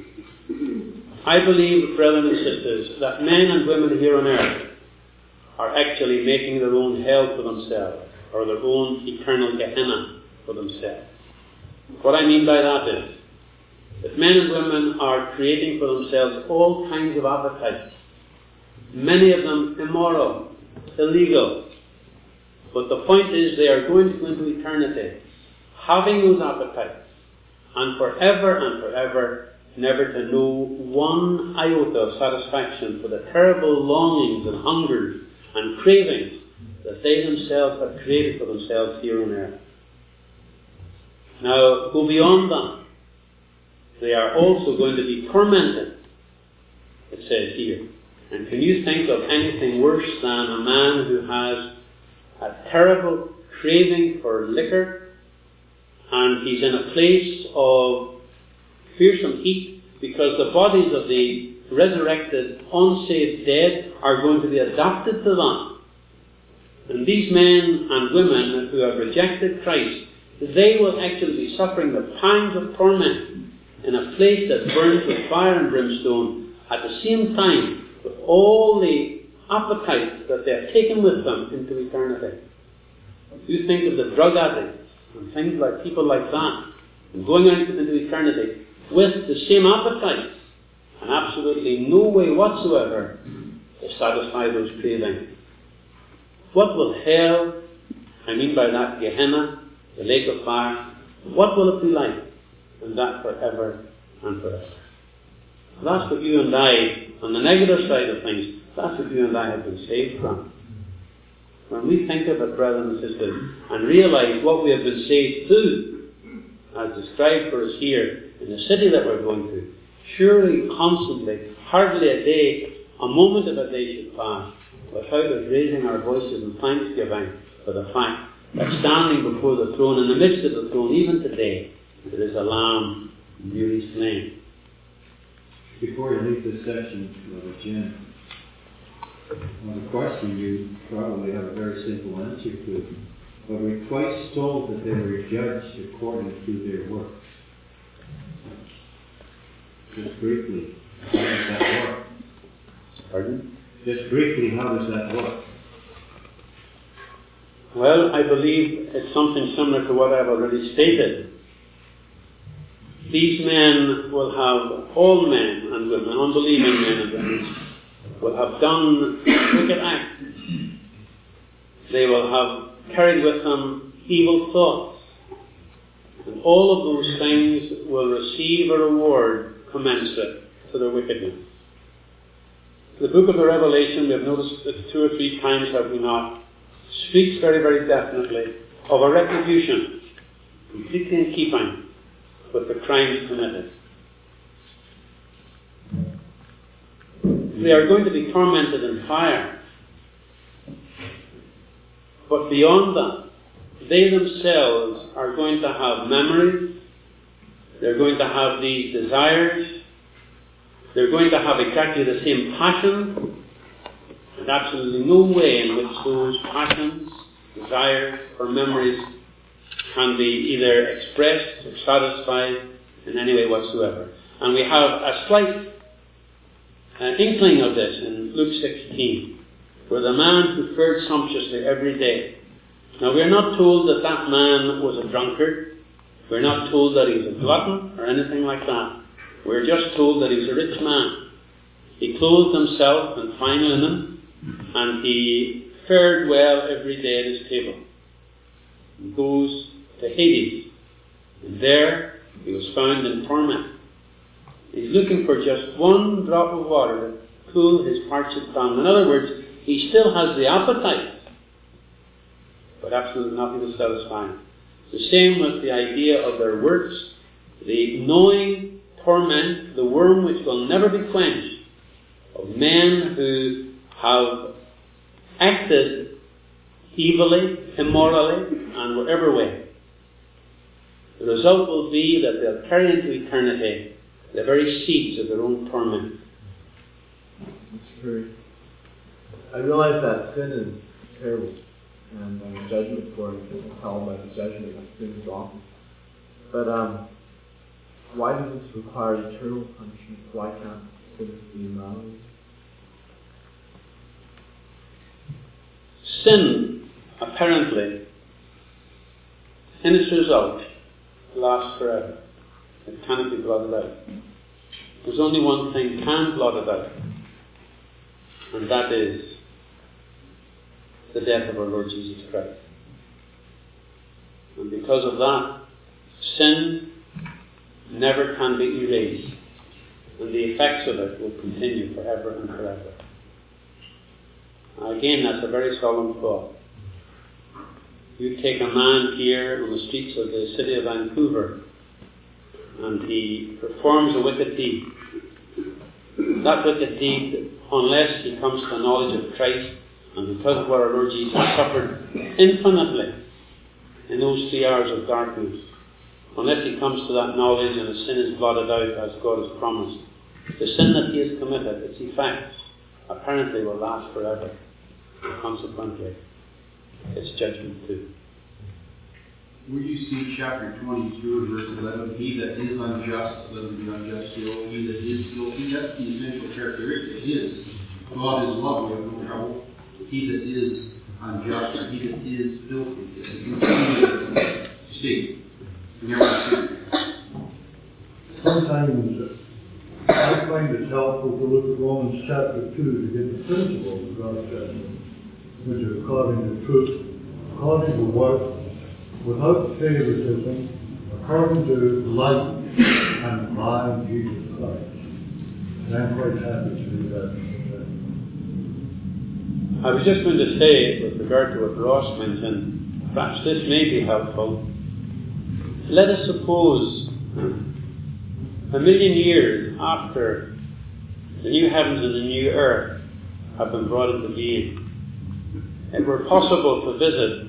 I believe, brethren and sisters, that men and women here on earth are actually making their own hell for themselves, or their own eternal Gehenna for themselves. What I mean by that is that men and women are creating for themselves all kinds of appetites, many of them immoral, illegal. But the point is they are going to go into eternity, having those appetites, and forever, never to know one iota of satisfaction for the terrible longings and hungers and cravings that they themselves have created for themselves here on earth. Now, go beyond that. They are also going to be tormented, it says here. And can you think of anything worse than a man who has a terrible craving for liquor, and he's in a place of fearsome heat because the bodies of the resurrected, unsaved dead are going to be adapted to that. And these men and women who have rejected Christ, they will actually be suffering the pangs of torment in a place that burns with fire and brimstone, at the same time with all the appetites that they have taken with them into eternity. You think of the drug addicts and things like people like that, and going out into eternity with the same appetites, and absolutely no way whatsoever to satisfy those cravings. What will hell, I mean by that Gehenna, the lake of fire, what will it be like? And that forever and forever. That's what you and I, on the negative side of things, that's what you and I have been saved from. When we think of it, brothers and sisters, and realize what we have been saved to, as described for us here in the city that we're going to, surely constantly, hardly a day, a moment of a day should pass without us raising our voices in thanksgiving for the fact that standing before the throne, in the midst of the throne, even today, there is a lamb newly slain. Before you leave this section, Brother Jim, on the question you probably have a very simple answer to, but we're twice told that they were judged according to their works. Just briefly, how does that work? Pardon? Just briefly, how does that work? Well, I believe it's something similar to what I've already stated. These men will have, all men and women, unbelieving men and women, will have done wicked acts. They will have carried with them evil thoughts. And all of those things will receive a reward commensurate to their wickedness. The book of the Revelation, we have noticed it 2 or 3 times, have we not, speaks very, very definitely of a retribution, completely in keeping with the crimes committed. They are going to be tormented in fire. But beyond that, they themselves are going to have memories. They're going to have these desires. They're going to have exactly the same passions. And absolutely no way in which those passions, desires, or memories can be either expressed or satisfied in any way whatsoever. And we have a slight inkling of this in Luke 16, where the man who fared sumptuously every day. Now, we're not told that that man was a drunkard. We're not told that he was a glutton or anything like that. We're just told that he was a rich man. He clothed himself in fine linen, and he fared well every day at his table. He goes to Hades, and there he was found in torment. He's looking for just one drop of water to cool his parched tongue. In other words, he still has the appetite, but absolutely nothing to satisfy him. The same with the idea of their works, the gnawing torment, the worm which will never be quenched, of men who have acted evilly, immorally, and whatever way. The result will be that they'll carry into eternity the very seeds of their own torment. That's true. I realize that sin is terrible, and judgment for it is held by the judgment that sin is often. But why does this require eternal punishment? Why can't sin be allowed? Sin, apparently, in its result, lasts forever. It cannot be blotted out. There's only one thing can blot it out, and that is the death of our Lord Jesus Christ. And because of that, sin never can be erased, and the effects of it will continue forever and forever. Now again, that's a very solemn thought. You take a man here on the streets of the city of Vancouver, and he performs a wicked deed. That wicked deed, unless he comes to the knowledge of Christ, and because of what our Lord Jesus suffered infinitely in those 3 hours of darkness, unless he comes to that knowledge and his sin is blotted out as God has promised, the sin that he has committed, its effects, apparently will last forever. And consequently, its judgment too. Where you see chapter 22, verse 11, he that is unjust, let him be unjust still. He that is guilty, that's the essential characteristic. His God is love, we have no trouble. He that is unjust, or he that is filthy, is continuing to see. Never see. Sometimes I find it helpful to look at Romans chapter 2 to get the principles of God's judgment, which are according to truth, according to work, without favoritism, according to light, and by Jesus Christ. And I'm quite happy to do that. I was just going to say, with regard to what Ross mentioned, perhaps this may be helpful. Let us suppose 1,000,000 years after the new heavens and the new earth have been brought into being, it were possible to visit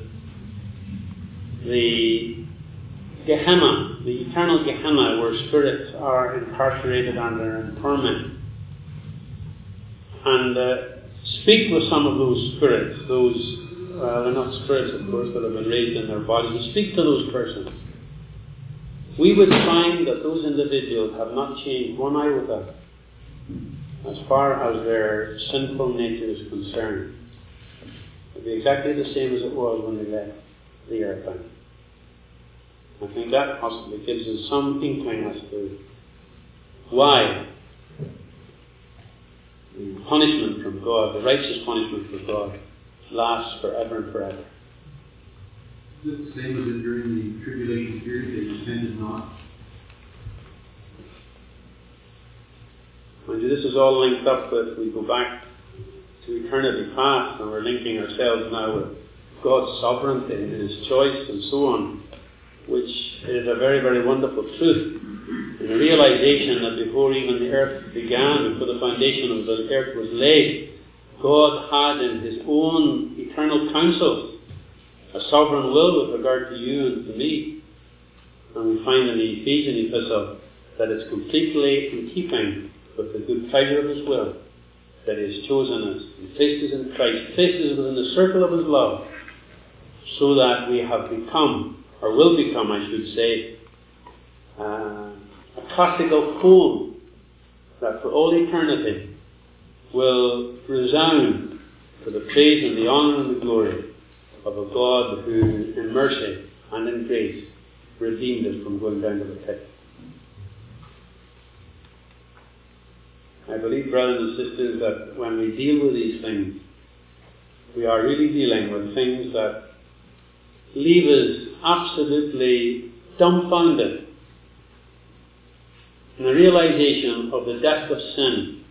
the Gehenna, the eternal Gehenna, where spirits are incarcerated and are in torment, and speak with some of those spirits, they're not spirits, of course, that have been raised in their bodies, speak to those persons. We would find that those individuals have not changed one iota. as far as their sinful nature is concerned, will be exactly the same as it was when they left the earth. I think that possibly gives us some inkling as to why the punishment from God, the righteous punishment from God, lasts forever and forever. Is it the same as during the tribulation period, they repented not? Mind you, this is all linked up with, we go back to eternity past, and we're linking ourselves now with God's sovereignty and His choice and so on, which is a very, very wonderful truth. And the realization that before even the earth began, before the foundation of the earth was laid, God had in His own eternal counsel a sovereign will with regard to you and to me. And we find in the Ephesian epistle that it's completely in keeping with the good pleasure of His will, that He has chosen us and placed us in Christ, placed us within the circle of His love, so that we have become, or will become, I should say, a classical poem that for all eternity will resound to the praise and the honour and the glory of a God who, in mercy and in grace, redeemed us from going down to the pit. I believe, brothers and sisters, that when we deal with these things, we are really dealing with things that leave us absolutely dumbfounded in the realization of the depth of sin,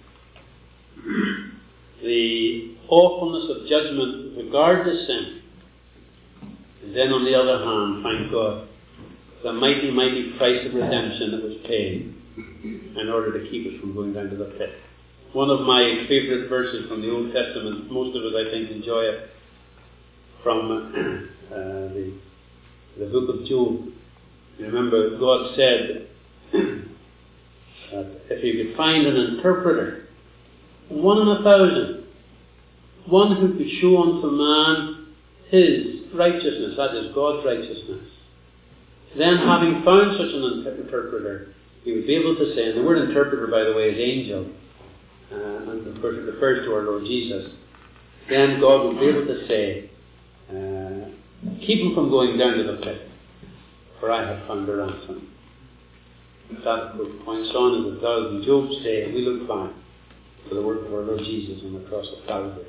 the awfulness of judgment with regard to sin, and then on the other hand find God, the mighty, mighty price of redemption that was paid in order to keep us from going down to the pit. One of my favourite verses from the Old Testament, most of us I think enjoy it, from the book of Job. You remember God said that if you could find an interpreter, 1 in 1,000, one who could show unto man his righteousness, that is God's righteousness, then having found such an interpreter, he would be able to say, and the word interpreter, by the way, is angel, and of course it refers to our Lord Jesus, then God would be able to say, keep him from going down to the pit, for I have found a ransom. That, of course, points on as it does in Job's day, and we look back to the work of our Lord Jesus on the cross of Calvary.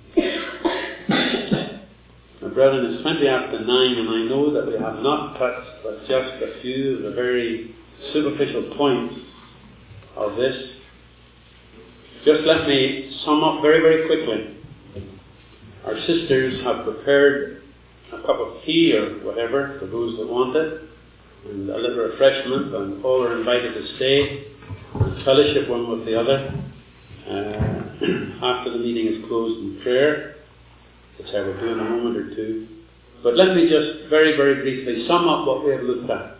Now, brethren, it's 20 after 9, and I know that we have not touched but just a few of the very superficial points of this. Just let me sum up very, very quickly. Our sisters have prepared a cup of tea or whatever for those that want it, and a little refreshment, and all are invited to stay and fellowship one with the other after the meeting is closed in prayer, which I will do in a moment or two. But let me just very, very briefly sum up what we have looked at.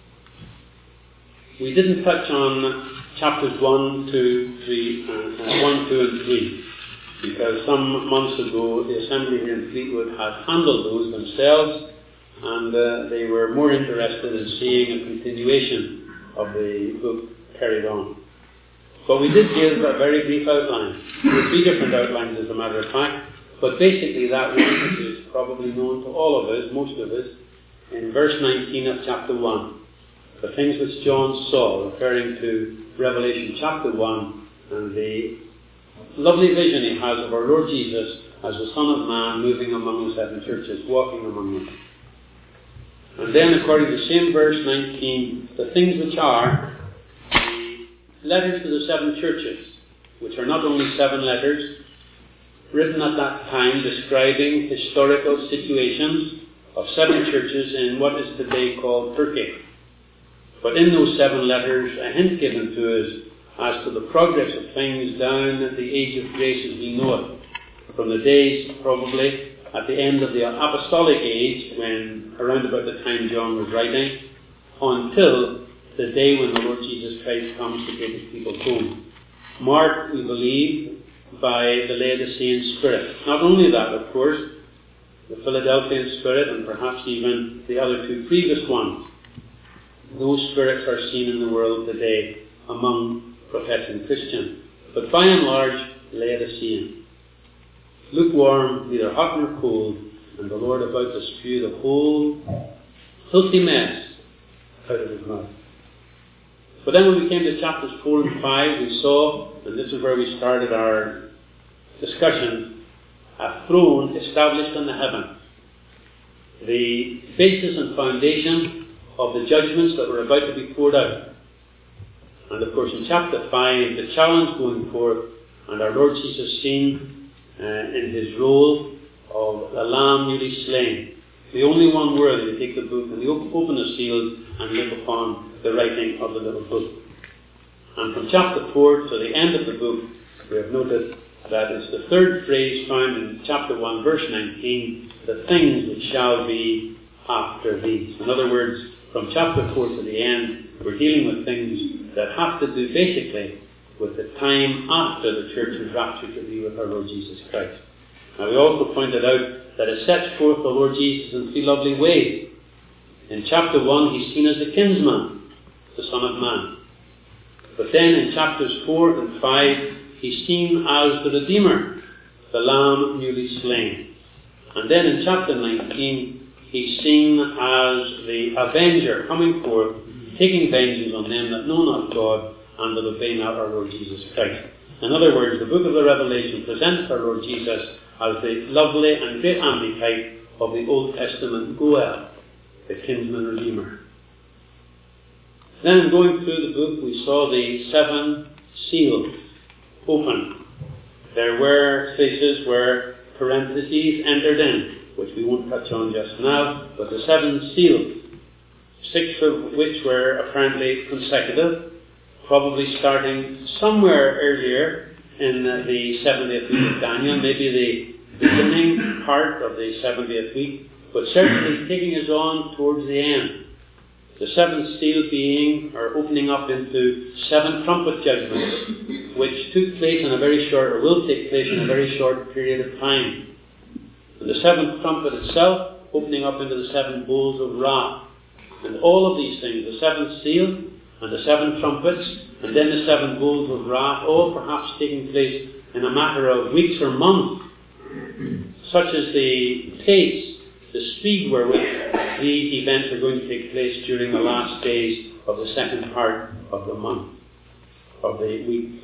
We didn't touch on chapters 1, 2, and 3, because some months ago the assembly here in Fleetwood had handled those themselves, and they were more interested in seeing a continuation of the book carried on. But we did give a very brief outline. There were 3 different outlines, as a matter of fact, but basically that one, which is probably known to all of us, most of us, in verse 19 of chapter 1. The things which John saw, referring to Revelation chapter 1, and the lovely vision he has of our Lord Jesus as the Son of Man moving among the 7 churches, walking among them. And then, according to the same verse 19, the things which are the letters to the 7 churches, which are not only 7 letters, written at that time describing historical situations of 7 churches in what is today called Turkey. But in those 7 letters, a hint given to us as to the progress of things down at the age of grace as we know it, from the days probably at the end of the apostolic age, when around about the time John was writing, until the day when the Lord Jesus Christ comes to take his people home. Marked, we believe, by the Laodicean spirit. Not only that, of course, the Philadelphian spirit, and perhaps even the other 2 previous ones. Those spirits are seen in the world today among professing Christians. but by and large Laodicean. Lukewarm, neither hot nor cold, and the Lord about to spew the whole filthy mess out of his mouth. But then when we came to chapters 4 and 5, we saw, and this is where we started our discussion, a throne established in the heaven. The basis and foundation of the judgments that were about to be poured out. And of course in chapter 5, the challenge going forth, and our Lord Jesus seen in his role of the Lamb newly slain, the only one worthy to take the book and open the seals and look upon the writing of the little book. And from chapter 4 to the end of the book, we have noted that it's the third phrase found in chapter 1, verse 19, the things which shall be after these. In other words, from chapter 4 to the end, we're dealing with things that have to do basically with the time after the church is raptured to be with our Lord Jesus Christ. Now we also pointed out that it sets forth the Lord Jesus in three lovely ways. In chapter 1, he's seen as the kinsman, the Son of Man. But then in chapters 4 and 5, he's seen as the Redeemer, the Lamb newly slain. And then in chapter 19, he's seen as the Avenger coming forth, taking vengeance on them that know not God and that obey not our Lord Jesus Christ. In other words, the book of the Revelation presents our Lord Jesus as the lovely and great antitype of the Old Testament Goel, the kinsman redeemer. Then going through the book, we saw the 7 seals open. There were places where parentheses entered in, which we won't touch on just now, but the 7 seals, 6 of which were apparently consecutive, probably starting somewhere earlier in the 70th week of Daniel, maybe the beginning part of the 70th week, but certainly taking us on towards the end. The 7th seal being, or opening up into 7 trumpet judgments, which took place in a very short, or will take place in a very short period of time. And the 7th trumpet itself opening up into the 7 bowls of wrath. And all of these things, the 7th seal, and the 7 trumpets, and then the 7 bowls of wrath, all perhaps taking place in a matter of weeks or months, such as the pace, the speed wherewith these events are going to take place during the last days of the second part of the month, of the week,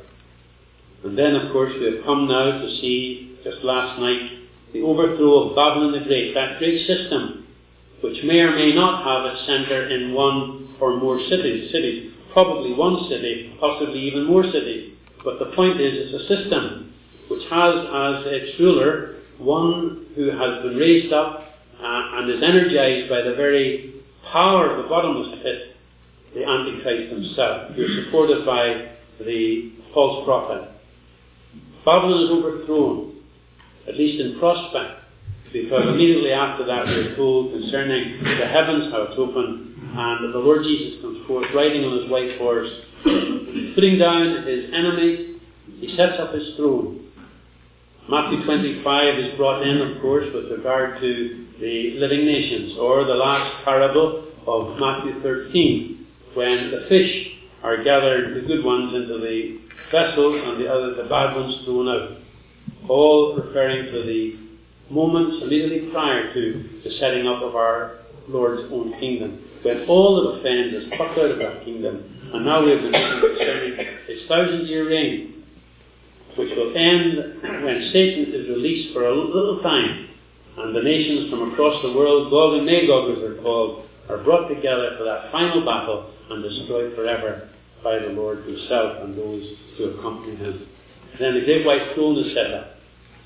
And then, of course, we have come now to see, just last night, the overthrow of Babylon the Great, that great system, which may or may not have its centre in one or more cities, probably one city, possibly even more cities. But the point is, it's a system which has as its ruler one who has been raised up and is energized by the very power of the bottomless pit, the Antichrist himself, who is supported by the false prophet. Babylon is overthrown, at least in prospect, because immediately after that we are told concerning the heavens how it's open, and the Lord Jesus comes forth riding on his white horse, putting down his enemies. He sets up his throne. Matthew 25 is brought in, of course, with regard to the living nations, or the last parable of Matthew 13, when the fish are gathered, the good ones, into the vessels and the bad ones thrown out. All referring to the moments immediately prior to the setting up of our Lord's own kingdom, when all that offends is plucked out of that kingdom. And now we have been looking concerning his 1,000-year reign, which will end when Satan is released for a little time, and the nations from across the world, Gog and Magog as they're called, are brought together for that final battle and destroyed forever by the Lord himself and those who accompany him. Then the great white throne is set up.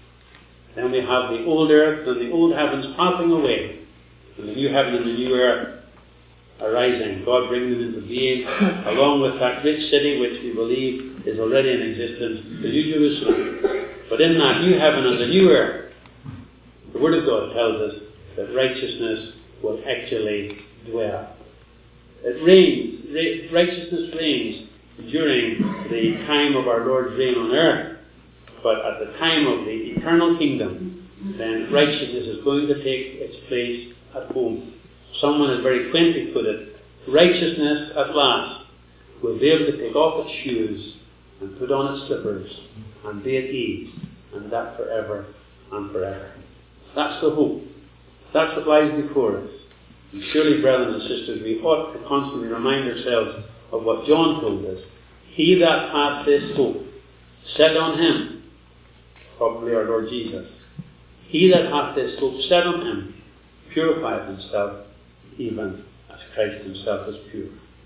Then we have the old earth and the old heavens passing away, and the new heaven and the new earth arising, God bringing them into being, along with that great city which we believe is already in existence, the New Jerusalem. But in that new heaven and the new earth, the Word of God tells us that righteousness will actually dwell. It reigns, righteousness reigns during the time of our Lord's reign on earth, but at the time of the eternal kingdom, then righteousness is going to take its place at home. Someone has very quaintly put it, righteousness at last will be able to take off its shoes and put on its slippers, and be at ease, and that forever and forever. That's the hope. That's what lies before us. And surely, brethren and sisters, we ought to constantly remind ourselves of what John told us. He that hath this hope, set on him, probably our Lord Jesus, he that hath this hope set on him, purifieth himself, even as Christ himself is pure.